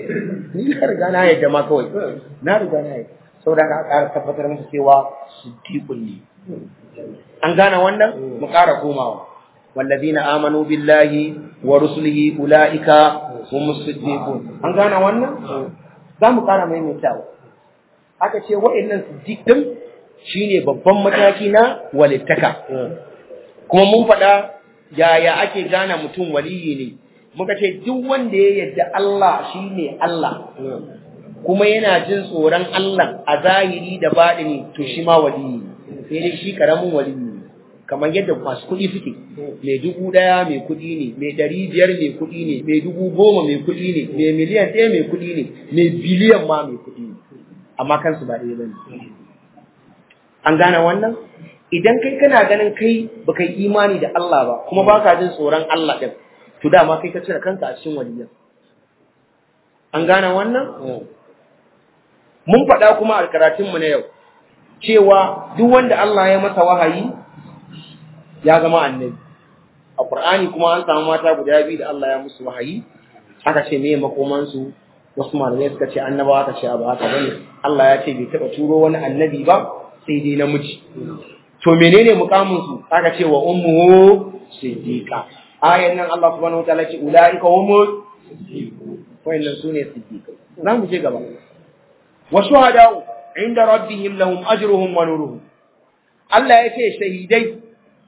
Speaker 2: ni na riga na yadda ma kawai na riga na yadda saboda ka ƙara tabbatar masa cewa siddiqun ne an gane wannan mu ƙara komawa wallazina amanu billahi wa rusulihi ulaika humus siddiqun an gane wannan za mu ƙara maimaitawa aka ce wa'annan siddiq din shine babban mataki na walittaka kuma mun faɗa yaya ake gane mutum waliyi ne muka ce duk wanda ya yarda Allah shine Allah kuma yana jin tsoron Allah a zahiri da baɗini to shi ma waliyi sai dai shi karamin waliyi kamar yadda masu kuɗi suke mai dubu ɗaya mai kuɗi ne mai ɗari biyar mai kuɗi ne mai dubu goma mai kuɗi ne mai miliyan ɗaya mai kuɗi ne mai biliyan ma mai kuɗi ne amma kansu ba ɗaya bane an gane wannan idan kai kana ganin kai baka yi imani da Allah ba kuma baka jin tsoron Allah din to dama kai ka cire kanka a cikin waliyan an gane wannan mun faɗa kuma a karatun mu na yau cewa duk wanda Allah ya masa wahayi ya zama annabi a Qur'ani kuma an samu mata guda biyu da Allah ya musu wahayi aka ce me makoman su wasu malamai suka ce annabawa aka ce ba haka bane Allah ya ce bai taba turo wani annabi ba sai dai namiji to menene mukamin su aka ce wa ummuhu siddiqa ayan nan Allah subhanahu wataala ce ulaika humul siddiqun wayannan sune siddiqai zamu je gaba wa shuhada'u inda rabbihim lahum ajruhum wa nuruhum Allah ya ce shahidai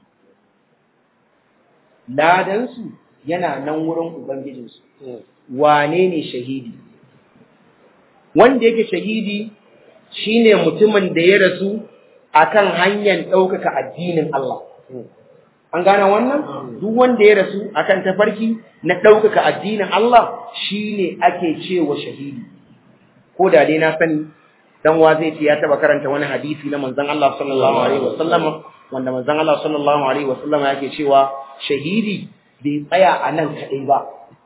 Speaker 2: ladan su yana nan wurin ubangijin su wane ne shahidi wanda yake shahidi shine mutumin da ya rasu akan hanyar ɗaukaka addinin Allah an gane wannan duk wanda ya rasu akan tafarki na ɗaukaka addinin Allah shine ake cewa shahidi ko da dai na sani dan wa zai ce ya taba karanta wani hadisi na manzon Allah sallallahu alaihi wasallam wanda manzon Allah sallallahu alaihi wasallam yake cewa shahidi bai tsaya a nan kadai ba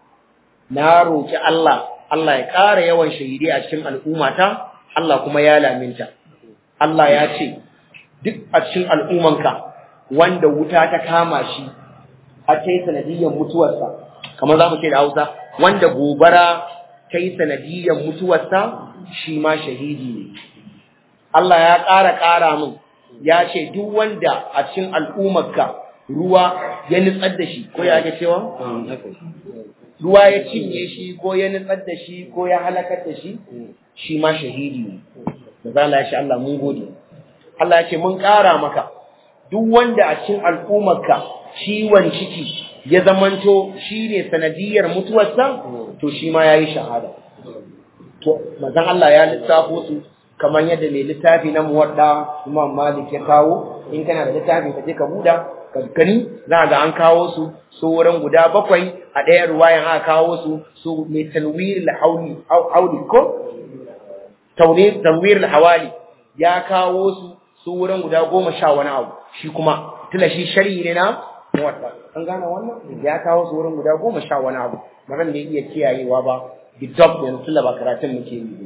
Speaker 2: na roki Allah Allah ya ƙara yawan shahidi a cikin al'ummata Allah kuma ya laminta Allah ya ce duk a cikin al'ummanka wanda wuta ta kama shi a ta yi sanadiyyar mutuwarsa kamar za mu ce da Hausa wanda gobara ta yi sanadiyyar mutuwarsa shi ma shahidi ne Allah ya ƙara ƙara min ya ce duk wanda a cikin al'ummarka ruwa ya nutsar da shi ko ya ake cewa ruwa ya cinye shi ko ya nutsar da shi ko ya halakar da shi shi ma shahidi ne da zala ya shi Allah mun gode Allah ya ce mun ƙara maka duk wanda a cikin al'ummarka ciwon ciki ya zamanto shi ne sanadiyar mutuwarsa to shi ma ya yi shahada to mazan Allah ya lissafo su kamar yadda mai littafi na muwadda Imam Malik ya kawo in kana da littafi ka je ka buɗa ka gani za ga an kawo su su wurin guda bakwai a ɗaya ruwayan aka kawo su su mai tanwir al-hawli hawli ko tanwir tanwir al-hawali ya kawo su su wurin guda goma sha wani abu shi kuma tula shi shari'i ne na muwadda an gane wannan ya kawo su wurin guda goma sha wani abu maran da iya kiyayewa ba bidab yanzu tula ba karatun muke yi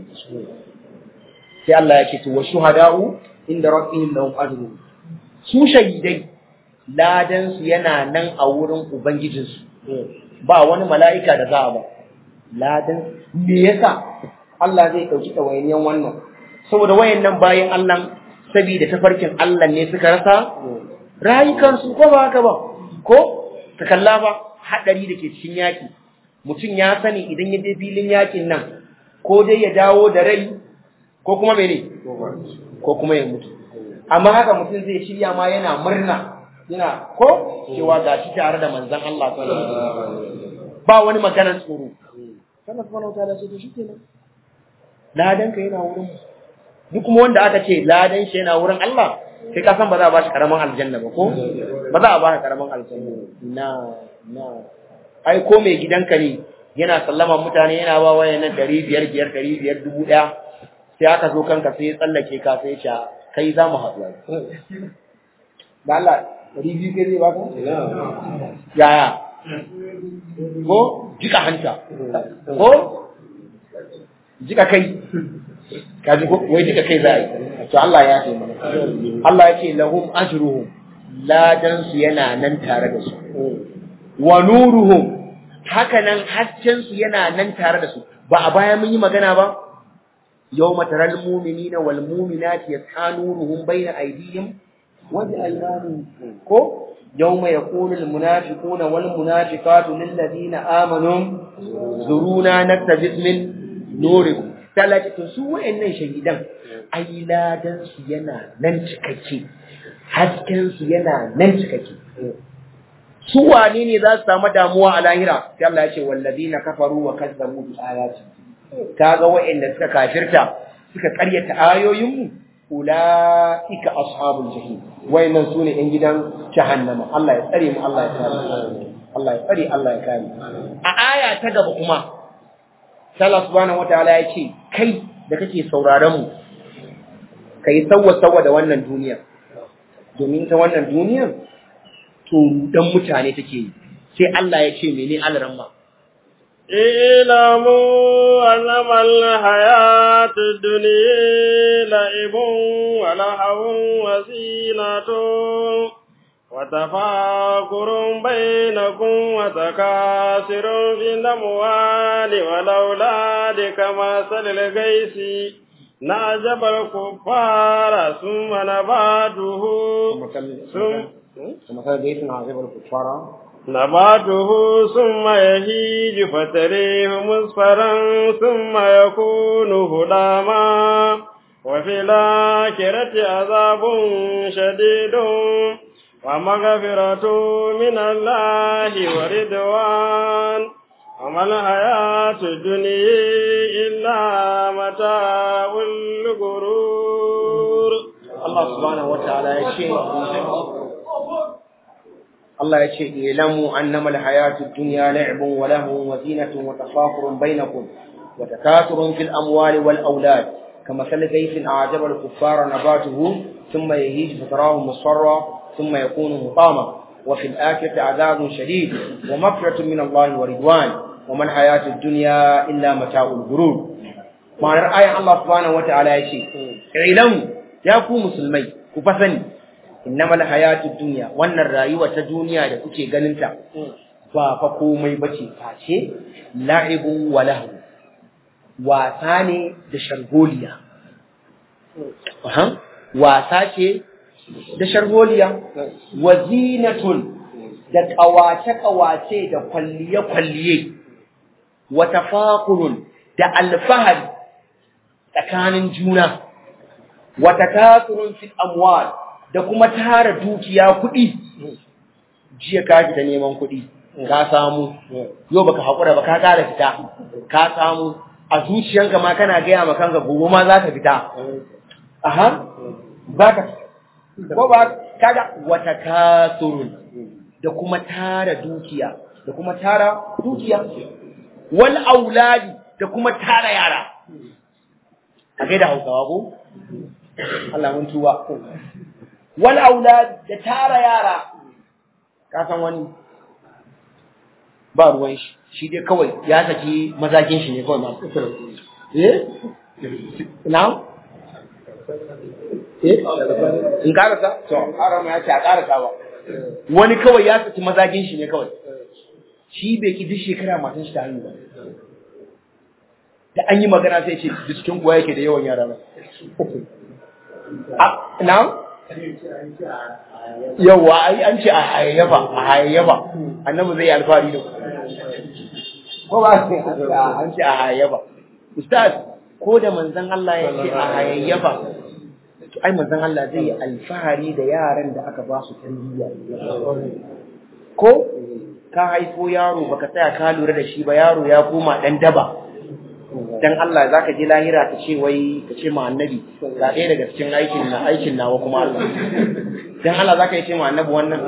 Speaker 2: sai Allah ya ce to wa shuhada'u inda rabbihim lahum ajrun su shahidai ladan su yana nan a wurin ubangijin su ba wani mala'ika da za a ba ladan me yasa Allah zai dauki tawayen wannan saboda wayannan bayin Allah saboda tafarkin Allah ne suka rasa rayukan su ko ba haka ba ko ta kalla ba hadari dake cikin yaki mutum ya sani idan ya je filin yakin nan ko dai ya dawo da rai ko kuma mene ko kuma ya mutu amma haka mutum zai shirya ma yana murna yana ko cewa gashi tare da manzon Allah sallallahu alaihi wasallam ba wani maganar tsoro kana subhanahu wataala ce to shikenan ladan ka yana wurin duk kuma wanda aka ce ladan shi yana wurin Allah kai ka san ba za a ba shi karaman aljanna ba ko ba za a ba shi karaman aljanna na na ai ko mai gidanka ne yana sallama mutane yana ba wayannan ɗari biyar biyar ɗari biyar dubu ɗaya sai aka zo kanka sai ya tsallake ka sai ya kai za mu haɗu da Allah ɗari biyu kai zai baka yaya ko jika hanta ko jika kai kaji ko wai jika kai za a yi to Allah ya ce mana Allah ya ce lahum ajruhum ladan su yana nan tare da su wa nuruhum haka nan hasken su yana nan tare da su ba a baya mun yi magana ba yawma taral mu'minina wal mu'minati yashanuruhum bayna aydihim wa bi aymanihim ko yawma yakunu al munafiquna wal munafiqatu lil ladina amanu zuruna naktabis min nurikum talaka su wayannan shahidan ai ladan su yana nan cikakke hasken su yana nan cikakke su wane ne za su samu damuwa a lahira sai Allah ya ce walladina kafaru wa kazzabu bi ayati kaga wa'anda suka kafirta suka karyata ayoyin mu ulaika ashabul jahim wayannan sune ɗan gidan jahannama Allah ya tsare mu Allah ya kare Allah ya tsare Allah ya kare a aya ta gaba kuma Allah subhanahu wataala ya ce kai da kake sauraron mu kai sawwa sawwa da wannan duniya domin ta wannan duniyar to dan mutane take yi sai Allah ya ce mene alramma
Speaker 3: ilamu annamal hayatud dunya la'ibun wa lahawun wa zinatun wa tafakurun bainakum wa takasirun fil amwali wal auladi kama salil gaisi na'jabal kuffara summa nabaduhu sum
Speaker 2: ومثل بيت عذاب الكفار
Speaker 3: نباته ثم يهيج فتريه مصفرا ثم يكون هلاما وفي الآخرة عذاب شديد ومغفرة من الله ورضوان وما الحياة الدنيا إلا متاع الغرور.
Speaker 2: الله سبحانه وتعالى يشهد Allah ya ce ilamu annama alhayatud dunya la'ibun wa lahun wa zinatun wa tafakurun bainakum wa takathurun fil amwali wal aulad kama salgayfin a'jaba al-kuffara nabatuhu thumma yahij fatarahu musfarra thumma yakunu mutama wa fil akhirati 'adabun shadid wa maghfiratun min Allah wa ridwan wa man hayatud dunya illa mata'ul ghurur. Ma'anar ayan Allah subhanahu wa ta'ala ya ce ilamu ya ku musulmai ku fasani innamal hayatud dunya wannan rayuwa ta duniya da kuke ganin ta ba fa komai bace face la'ibun wa lahu wasa ne da sharholiya aha wasa ce da sharholiya wa zinatun da kawace kawace da kwalliye kwalliye wa tafaqurun da alfahari tsakanin juna wa takasurun fil amwal da kuma tara dukiya kuɗi jiya ka fita neman kuɗi ka samu yau baka haƙura ba ka ƙara fita ka samu a zuciyanka ma kana gaya ma kanka gobe ma za ka fita aha za ka ko ba kaga wata kasurun da kuma tara dukiya da kuma tara dukiya wal auladi da kuma tara yara a gaida Hausawa ko Allah mun tuwa wal aulad da tara yara ka san wani ba ruwan shi shi dai kawai ya saki mazagin shi ne kawai ma eh now eh in karasa to haram ya ce a karasa ba wani kawai ya saki mazagin shi ne kawai shi bai ki duk shekara matan shi ta hannu ba da an yi magana sai ce duk cikin kuwa yake da yawan yara ba now yawa ai an ce a hayayyafa a hayayyafa annabi zai alfari da ko ba an ce a hayayyafa ustaz ko da manzon Allah ya ce a hayayyafa to ai manzon Allah zai yi alfahari da yaran da aka ba su tarbiyya ko ka haifo yaro baka tsaya ka lura da shi ba yaro ya koma dan daba dan Allah zaka je lahira ka ce wai ka ce ma annabi ga ɗaya daga cikin aikin na aikin nawa kuma Allah dan Allah zaka yi ce ma annabi wannan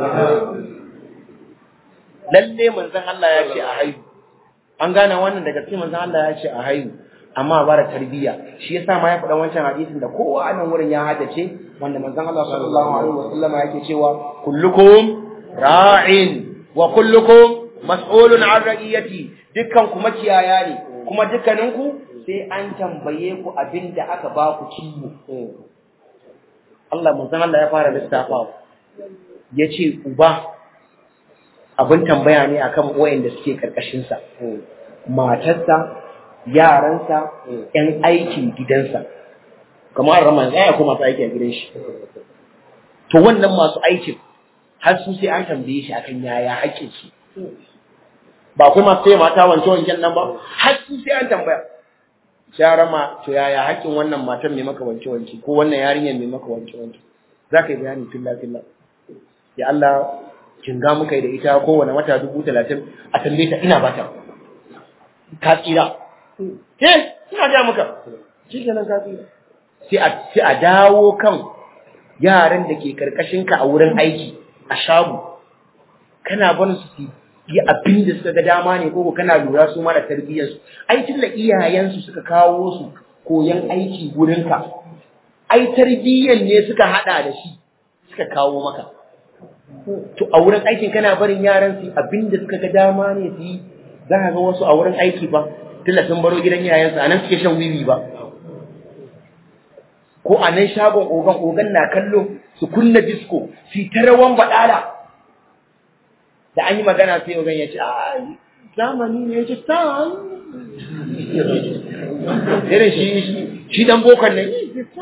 Speaker 2: lalle manzon Allah ya ce a haihu an gane wannan daga cikin manzon Allah ya ce a haihu amma ba da tarbiyya shi yasa ma ya faɗa wancan hadisin da kowa a nan wurin ya hadace wanda manzon Allah sallallahu alaihi wasallam yake cewa kullukum ra'in wa kullukum mas'ulun 'an ra'iyati dukkan ku makiyaya ne kuma dukkaninku sai an tambaye ku abinda aka ba ku kiwo Allah manzon Allah ya fara lissafa yace uba abin tambaya ne akan wayanda suke karkashin sa matarsa yaransa ƴan aikin gidansa kamar Ramadan ya kuma masu aiki a gidan shi to wannan masu aikin har su sai an tambaye shi akan yaya haƙƙin shi ba kuma sai mata wanke wanken nan ba har su sai an tambaya sharama to yaya haƙƙin wannan matan mai maka wanke wanke ko wannan yarinyar mai maka wanke wanke zaka yi bayani filla filla ya Allah kin ga muka yi da ita kowane wata dubu talatin a tambaye ta ina bata ka tsira ke ina ga muka shikenan ka tsira sai a sai a dawo kan yaran da ke karkashin ka a wurin aiki a shago kana barin su yi abin da suka ga dama ne ko kana lura su mara tarbiyyar su ai tunda iyayen su suka kawo su koyan aiki gurin ka ai tarbiyyar ne suka hada da shi suka kawo maka to a wurin aikin kana barin yaran su abin da suka ga dama ne su yi za ka ga wasu a wurin aiki ba tunda sun baro gidan iyayen su anan suke shan wiwi ba ko a nan shagon ogan ogan na kallo su kunna disco su ta rawan badala da an yi magana sai ogan ya ce a zamani ne ya ce tan irin shi shi dan bokan ne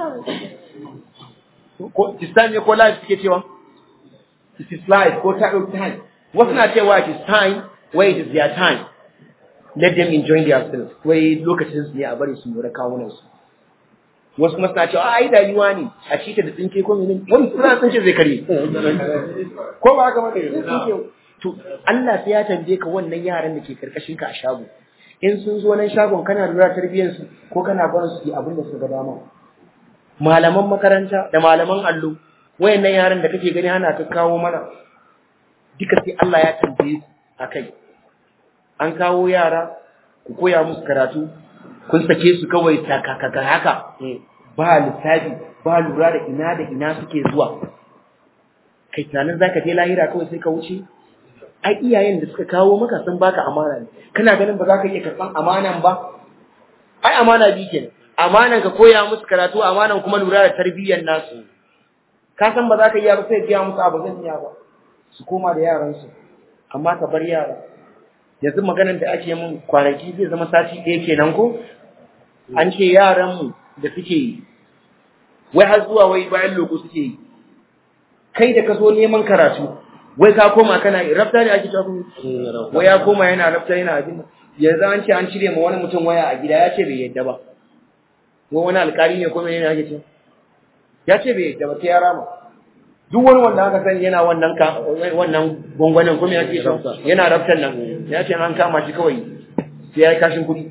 Speaker 2: ko tistan ne ko live suke cewa it is live ko time wasu na cewa it is time where it is their time let them enjoy themselves wai lokacin su ne a bari su lura kawunan su wasu kuma suna cewa ai rayuwa ne a cita da tsinke ko menene wani suna san shi zai kare ko ba haka ba kai to Allah sai ya tambaye ka wannan yaran da ke karkashin ka a shago in sun zo nan shagon kana lura tarbiyyar su ko kana barin su abin da su ga dama malaman makaranta da malaman allo wayannan yaran da kake gani ana ta kawo mana duka sai Allah ya tambaye ku akai an kawo yara ku koya musu karatu kun sake su kawai takakaka haka ba lissafi ba lura da ina da ina suke zuwa kai tunanin zaka je lahira kawai sai ka wuce ai iyayen da suka kawo maka sun baka amana ne kana ganin ba za ka iya karban amanan ba ai amana bi kenan amanan ka koya musu karatu amanan kuma lura da tarbiyyar nasu ka san ba za ka iya ba sai biya musu abu zan iya ba su koma da yaran su amma ka bar yara yanzu maganar da ake mun kwanaki zai zama sati ɗaya kenan ko an ce yaran mu da suke yi wai har zuwa wai bayan loko suke yi kai da ka zo neman karatu wai ka koma kana rafta ne ake tafi wai ya koma yana rafta yana abin yanzu an ce an cire ma wani mutum waya a gida ya ce bai yadda ba wai wani alƙali ne ko menene ake ce ya ce bai yadda ba sai ya rama duk wani wanda aka sani yana wannan ka wannan gwangwanin kuma ya ce yana raftan nan ya ce an kama shi kawai sai ya yi kashin kuɗi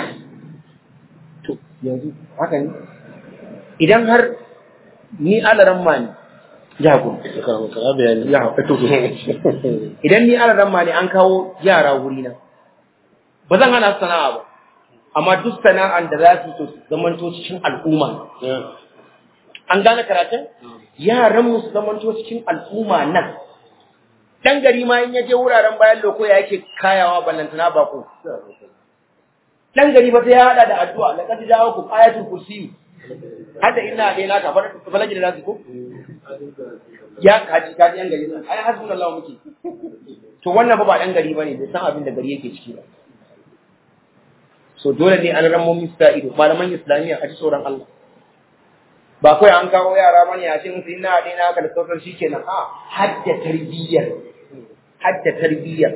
Speaker 2: to yanzu haka ne idan har ni alaran ma ne ya ku ya fito idan ni alaran ma ne an kawo yara wuri na ba zan hana sana'a ba amma duk sana'an da za su zamanto cikin al'umma an gane karatun yaran mu su zamanto cikin al'umma nan dan gari ma in yaje wuraren bayan loko ya yake kayawa ballantana bako dan gari ba sai ya hada da addu'a laqad ja'akum ayatul kursi hada ina dai naka falaji da zasu ko ya kaji kaji yan gari ai hasbunallahu muke to wannan ba ba dan gari bane bai san abin da gari yake ciki ba so dole ne an rammomin sa'ido malaman islamiyya a ji tsoron Allah ba kai an kawo yara bane a ce musu ina dai naka da sauran shikenan a hadda tarbiyyar hadda tarbiyyar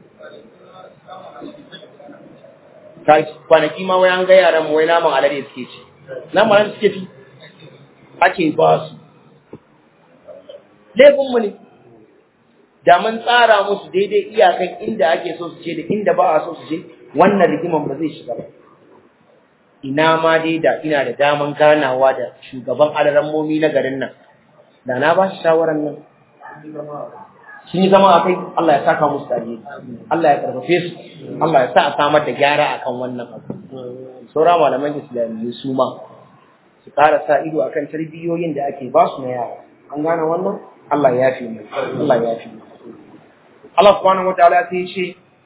Speaker 2: kai kwanaki ma wai an ga yaran mu wai naman alade suke ci naman alade suke ci ake ba su laifin mu ne da mun tsara musu daidai iyakan inda ake so su je da inda ba a so su je wannan rigiman ba zai shiga ba ina ma dai da ina da daman ganawa da shugaban alarammomi na garin nan da na ba shi shawaran nan sun yi zama a kai Allah ya saka musu tare Allah ya karfafe su Allah ya sa a samar da gyara akan wannan abu saura malaman islamiyyu su ma su ƙara sa ido akan tarbiyyoyin da ake ba su na yara an gane wannan Allah ya yafe mu Allah ya yafe mu Allah subhanahu wataala sai ya ce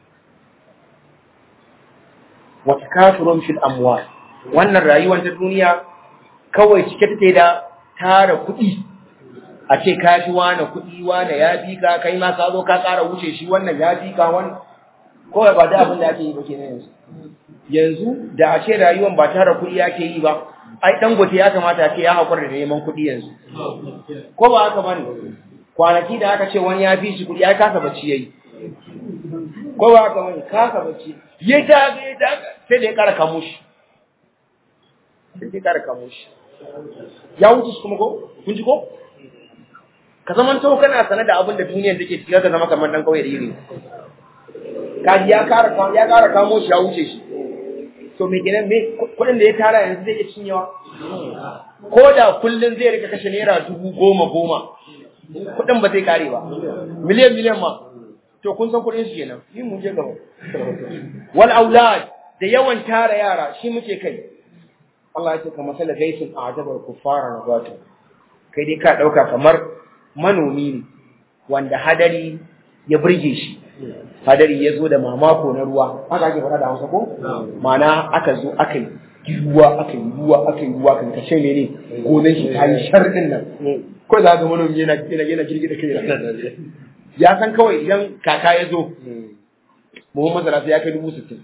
Speaker 2: wa takafurun fil amwal wannan rayuwar ta duniya kawai cike take da tara kuɗi a ce ka fi wani kuɗi wani ya fi ka kai ma ka zo ka ƙara wuce shi wannan ya fi ka wani kawai ba da abin da ake yi ba ke yanzu yanzu da a ce rayuwar ba tara kuɗi ake yi ba ai Dangote ya kamata ce ya haƙura da neman kuɗi yanzu ko ba haka bane kwanaki da aka ce wani ya fi shi kuɗi ai kasa bacci yayi ko ba haka bane kasa bacci ya ta ya ta sai da ya kara kamo shi sai da ya kara kamo shi ya wuce kuma ko kun ji ko ka zaman to kana sanar da abin da duniyar take ciki ka zama kamar dan kauye da iri kaji ya kara ya kara kamo shi ya wuce shi to me kenan me kudin da ya tara yanzu zai iya cinyewa ko da kullun zai rika kashe naira dubu goma goma kudin ba zai kare ba miliyan miliyan ma to kun san kudin shi kenan yin mun je gaba wal aulad da yawan tara yara shi muke kai Allah ya ce kamar sala gaisin ajabar kuffara nabatu kai dai ka dauka kamar manomi ne wanda hadari ya burge shi hadari ya zo da mamako na ruwa haka ake faɗa da Hausa ko ma'ana aka zo aka yi ruwa aka yi ruwa aka yi ruwa kan kashe ne ne gonan shi ta yi sharɗin nan ko za ga manomi yana yana yana girgida kai ya san kawai idan kaka ya zo buhun masara sai ya kai dubu sittin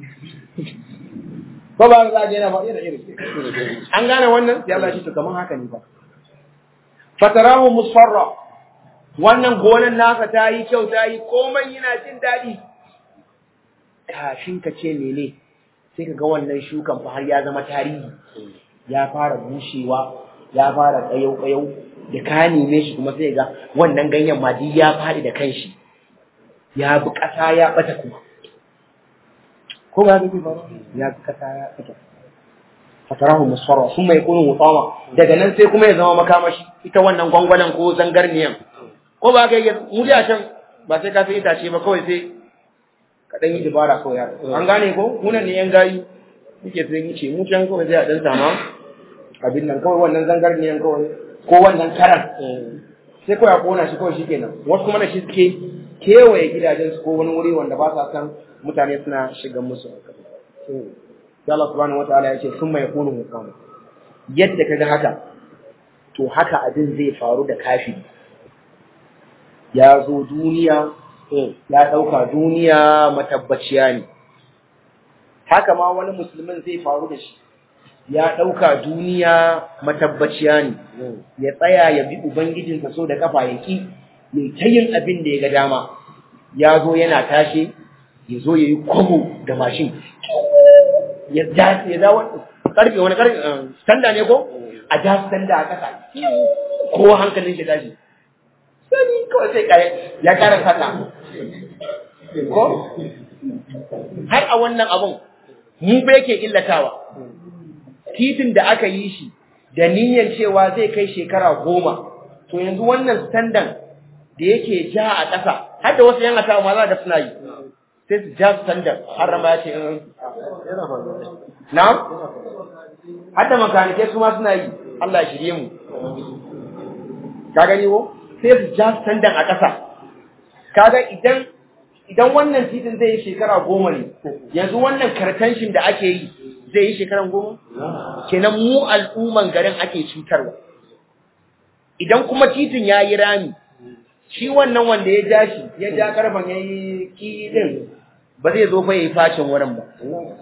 Speaker 2: ba ba za ga yana ba yana irin an gane wannan sai Allah shi to kamar haka ne ba fatarahu musfarra wannan gonan naka ta yi kyau ta yi komai yana jin daɗi kafin ka ce mene sai ka ga wannan shukan fa har ya zama tarihi ya fara bushewa ya fara ƙayau-ƙayau da ka neme shi kuma sai ga wannan ganyen ma duk ya faɗi da kanshi ya bi ƙasa ya ɓata kuma ko ba ga ba ya bi ƙasa ya ɓata fatarahu musfarra sun mai kunun wutsama daga nan sai kuma ya zama makamashi ita wannan gwangwanan ko zangarniyan ko ba ka yi mu da can ba sai ka fi itace ba kawai sai ka dan yi dabara kawai ya an gane ko munan ne yan gayi muke sai mu ce mu can kawai sai a dan sama abin nan kawai wannan zangar ne yan kawai ko wannan karan sai kawai a kona shi kawai shikenan wasu kuma da shi suke kewaye gidajen su ko wani wuri wanda ba sa san mutane suna shigan musu sai Allah subhanahu wataala ya ce sun mai kunu hukama yadda kaga haka to haka abin zai faru da kafiri ya zo duniya ya ɗauka duniya matabbaciya ne haka ma wani musulmin zai faru da shi ya ɗauka duniya matabbaciya ne ya tsaya ya bi ubangijinsa so da kafa ya ki mai ta yin abin da ya ga dama ya zo yana tashe ya zo ya yi kwamo da mashin ya ja ya da wani karfe wani karfe standa ne ko a ja standa a ƙasa ko hankalin shi tashi sani kawai sai kare ya kara fata ko har a wannan abun mu ba yake illatawa titin da aka yi shi da niyyar cewa zai kai shekara goma to yanzu wannan standan da yake ja a ƙasa har da wasu yan atawa ma za ga suna yi sai su ja standan har rama ya ce na har da makanike su ma suna yi Allah ya shirye mu ka gani ko sai su ja standan a ƙasa kaga idan idan wannan titin zai yi shekara goma ne yanzu wannan karkanshin da ake yi zai yi shekaran goma kenan mu al'umman garin ake cutarwa idan kuma titin ya yi rami shi wannan wanda ya ja shi ya ja karfan ya yi kiɗin ba zai zo fa ya yi facin wurin ba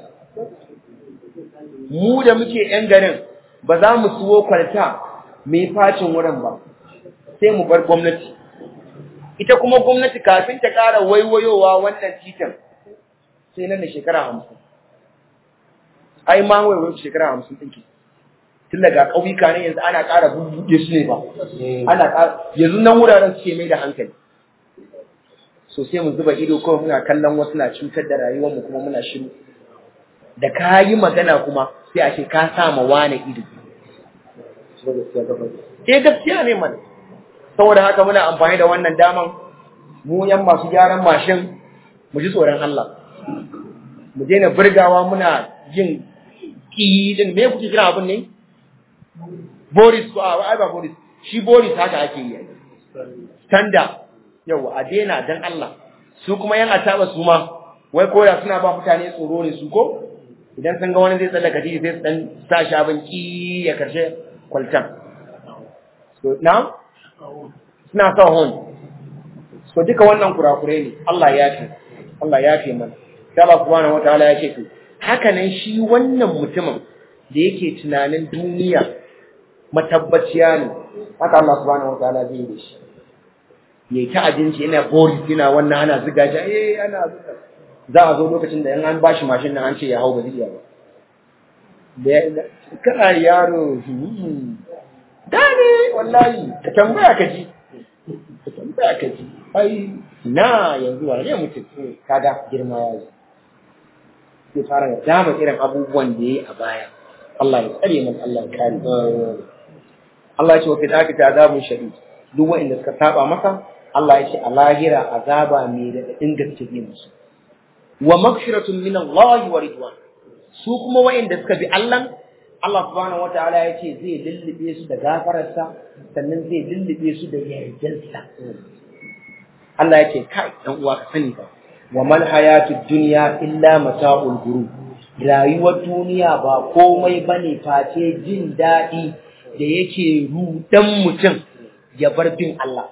Speaker 2: mu da muke yan garin ba za mu suwo kwalta mai facin wurin ba sai mu bar gwamnati ita kuma gwamnati kafin ta ƙara waiwayowa wannan titin sai nan da shekara hamsin ai ma waiwayo shekara hamsin ɗin ke tun daga ƙauyuka ne yanzu ana ƙara buɗe su ne ba ana ƙara yanzu nan wuraren suke mai da hankali so sai mu zuba ido kawai muna kallon wasu na cutar da rayuwar mu kuma muna shiru da ka yi magana kuma sai a ce ka sa ma wane ido eh gaskiya ne mana saboda haka muna amfani da wannan daman mu yan masu gyaran mashin mu ji tsoron Allah mu daina burgawa muna yin kidin me kuke kira abin ne Boris ko ai ba Boris shi Boris haka ake yi standa yawa a daina dan Allah su kuma yan ataba su ma wai koya suna ba mutane tsoro ne su ko idan sun ga wani zai tsallaka titi sai su dan sa shi abin ki ya karshe kwaltan so now suna sa hon so duka wannan kurakure ne Allah ya fi Allah ya fi mana sai Allah subhanahu wataala ya ce to haka nan shi wannan mutumin da yake tunanin duniya matabbaciya ne, haka Allah subhanahu wataala zai yi da shi. Yayi ta abinci yana bori yana wannan ana zuga shi, eh ana zuga. Za a zo lokacin da in an bashi mashin nan an ce ya hau ba zai iya ba. Da kana yaro da ne wallahi ka tambaya ka ji. Ka tambaya ka ji. Ai na yanzu wa ne mutum kaga girma ya yi. Sai fara da dama irin abubuwan da yayi a baya. Allah ya tsare mu, Allah ya kare. Allah ya ce wa fi dakata azabun shadid. Duk wanda suka saba masa Allah ya ce a lahira azaba mai daɗin gaske ne musu. Wa maghfiratun min Allah wa ridwan. Su kuma wa'inda suka bi Allah, Allah subhanahu wataala ya ce zai lullube su da gafararsa, sannan zai lullube su da yardansa. Allah ya ce kai dan uwa ka sani ba. Wa mal hayatud dunya illa mata'ul ghurur. Rayuwar duniya ba komai bane face jin daɗi da yake rudan mutum ya bar bin Allah.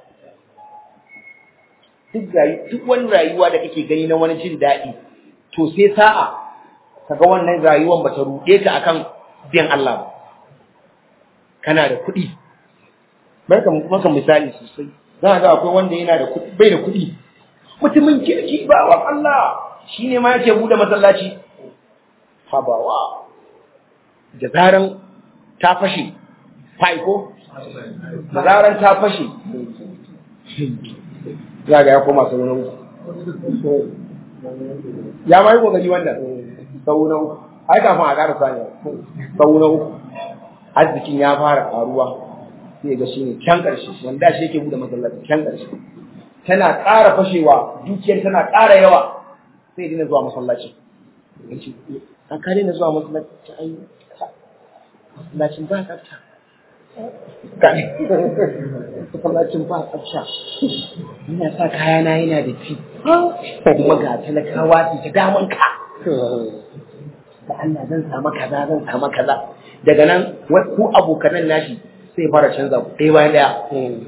Speaker 2: Duk duk wani rayuwa da kake gani na wani jin daɗi, to sai sa'a kaga wannan rayuwar bata rude ka akan bin Allah ba. Kana da kuɗi, barka maka misali sosai. Za ga akwai wanda yana da kuɗi bai da kuɗi, mutumin kirki ba wa Allah shine ma yake bude masallaci. Habawa da zaran ta fashe faiko, da zaran ta fashe za ga ya koma sauran uku. Ya ma yi kokari wannan sauran uku. Ai kafin a ƙara sani sauran uku. Arzikin ya fara ƙaruwa sai ga shi ne can ƙarshe, wanda shi yake buɗe masallaci can ƙarshe. Tana ƙara fashewa, dukiyar tana ƙara yawa sai dina zuwa masallaci. An kare na zuwa masallaci ai masallacin ba tsafta. Masallacin ba tsafta. Ina sa kayana yana da ci. Kuma ga talakawa su ta daman ka. Da Allah zan samu kaza zan samu kaza. Daga nan ku abokanan nashi sai fara canza ku ɗaya bayan ɗaya.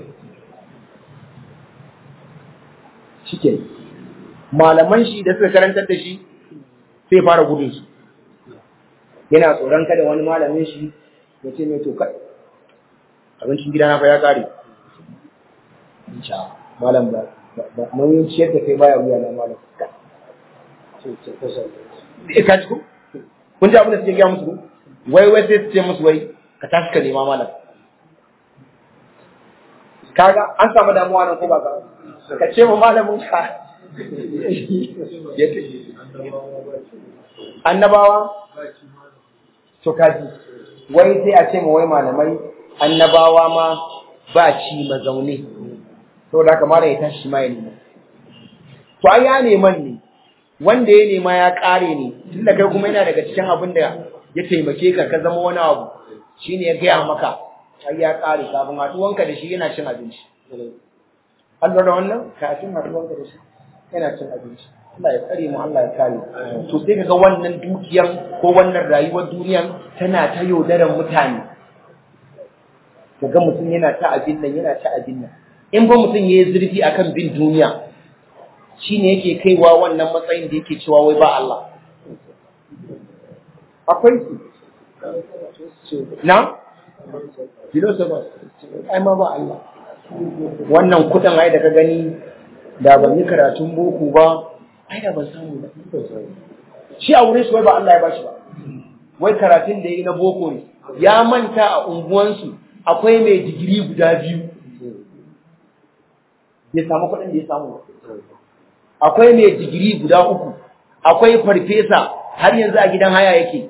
Speaker 2: Shike. Malaman shi da suka karantar da shi sai fara gudun su. Yana tsoron kada wani malamin shi ya ce mai to kai abincin gida na fa ya kare. Insha malam ba nauyin ciyar da kai baya wuya na malam. Eh ka ci ko? Kun ji abin da suke gaya musu ko? Wai wai sai su ce musu wai ka tashi ka nema malam. Kaga an samu damuwa nan ko ba ka? Ka ce ma malamin ka. Annabawa? To kaji. Wai sai a ce ma wai malamai annabawa ma ba ci mazaune. To da kamar ya tashi ma ya nema. To ai ya neman ne. Wanda ya nema ya kare ne. Tunda kai kuma yana daga cikin abin da ya taimake ka ka zama wani abu. Shine ya gaya maka. Ai ya kare kafin haduwanka da shi yana cin abinci. Allah da wannan kafin haduwanka da shi yana cin abinci. Allah ya tsare mu, Allah ya kare. To sai kaga wannan dukiyan ko wannan rayuwar duniyan tana ta yaudaran mutane. Kaga mutum yana ta abin nan yana ta abin nan. In ba mutum yayi zurfi akan bin duniya shine yake kaiwa wannan matsayin da yake cewa wai ba Allah. Akwai su. Na? Philosophers. Ai ma ba Allah. Wannan kudin ai da ka gani da ban yi karatun boko ba ai da ban samu ba. Shi a wurin shi wai ba Allah ya bashi ba. Wai karatun da yi na boko ne. Ya manta a unguwansu akwai mai digiri guda biyu. Ya samu kuɗin da ya samu. Akwai mai digiri guda uku. Akwai farfesa har yanzu a gidan haya yake.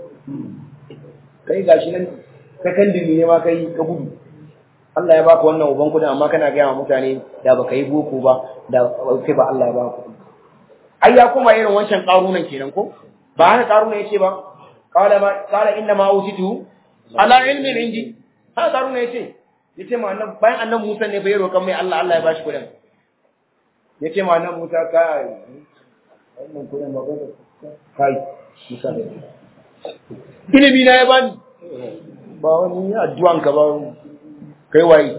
Speaker 2: Kai gashi nan sakandiri ne ma kai ka gudu. Allah ya baka wannan uban kudin amma kana gaya wa mutane da baka yi boko ba da kai ba Allah ya baka kudi. Ai ya kuma irin wancan karunan kenan ko? Ba hana karuna yace ba. Qala ma qala inna ma utitu ala ilmin indi. Ha karuna yace yace ma annabi bayan annabi Musa ne fa ya roƙan mai Allah Allah ya bashi kudin. Yace ma annabi Musa kai wannan kudin ba kai Musa ne. Ilimi na ya bani. Ba wani addu'an ka ba kai waye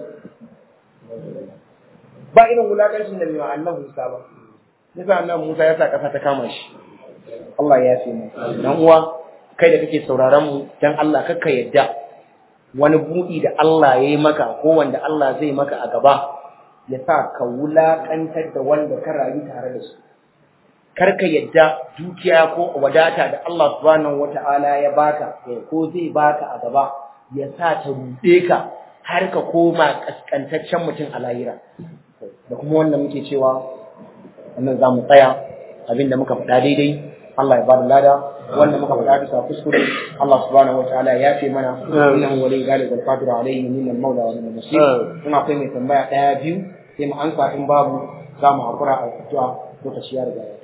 Speaker 2: ba irin wulakancin da mai annabi Musa ba. Yasa annabi Musa ya sa kasa ta kama shi. Allah ya yafe mu dan uwa kai da kake sauraron mu dan Allah kakka yadda wani buɗi da Allah ya yi maka ko wanda Allah zai maka a gaba ya sa ka wulaƙantar da wanda ka rayu tare da su. Kar ka yadda dukiya ko wadata da Allah subhanahu wata'ala ya baka ko zai baka a gaba ya sa ta ruɗe ka har ka koma kaskantaccen mutum a lahira. Da kuma wannan muke cewa wannan za mu tsaya abinda muka faɗa daidai Allah ya bada lada wanda muka faɗa bisa kuskure Allah subhanahu wataala ya yafe mana innahu wali ghalib wal qadir alayhi min al mawla wa min al nasir. Ina akwai mai tambaya ɗaya biyu sai mu ansa in babu za mu hakura a addu'a lokaci ya riga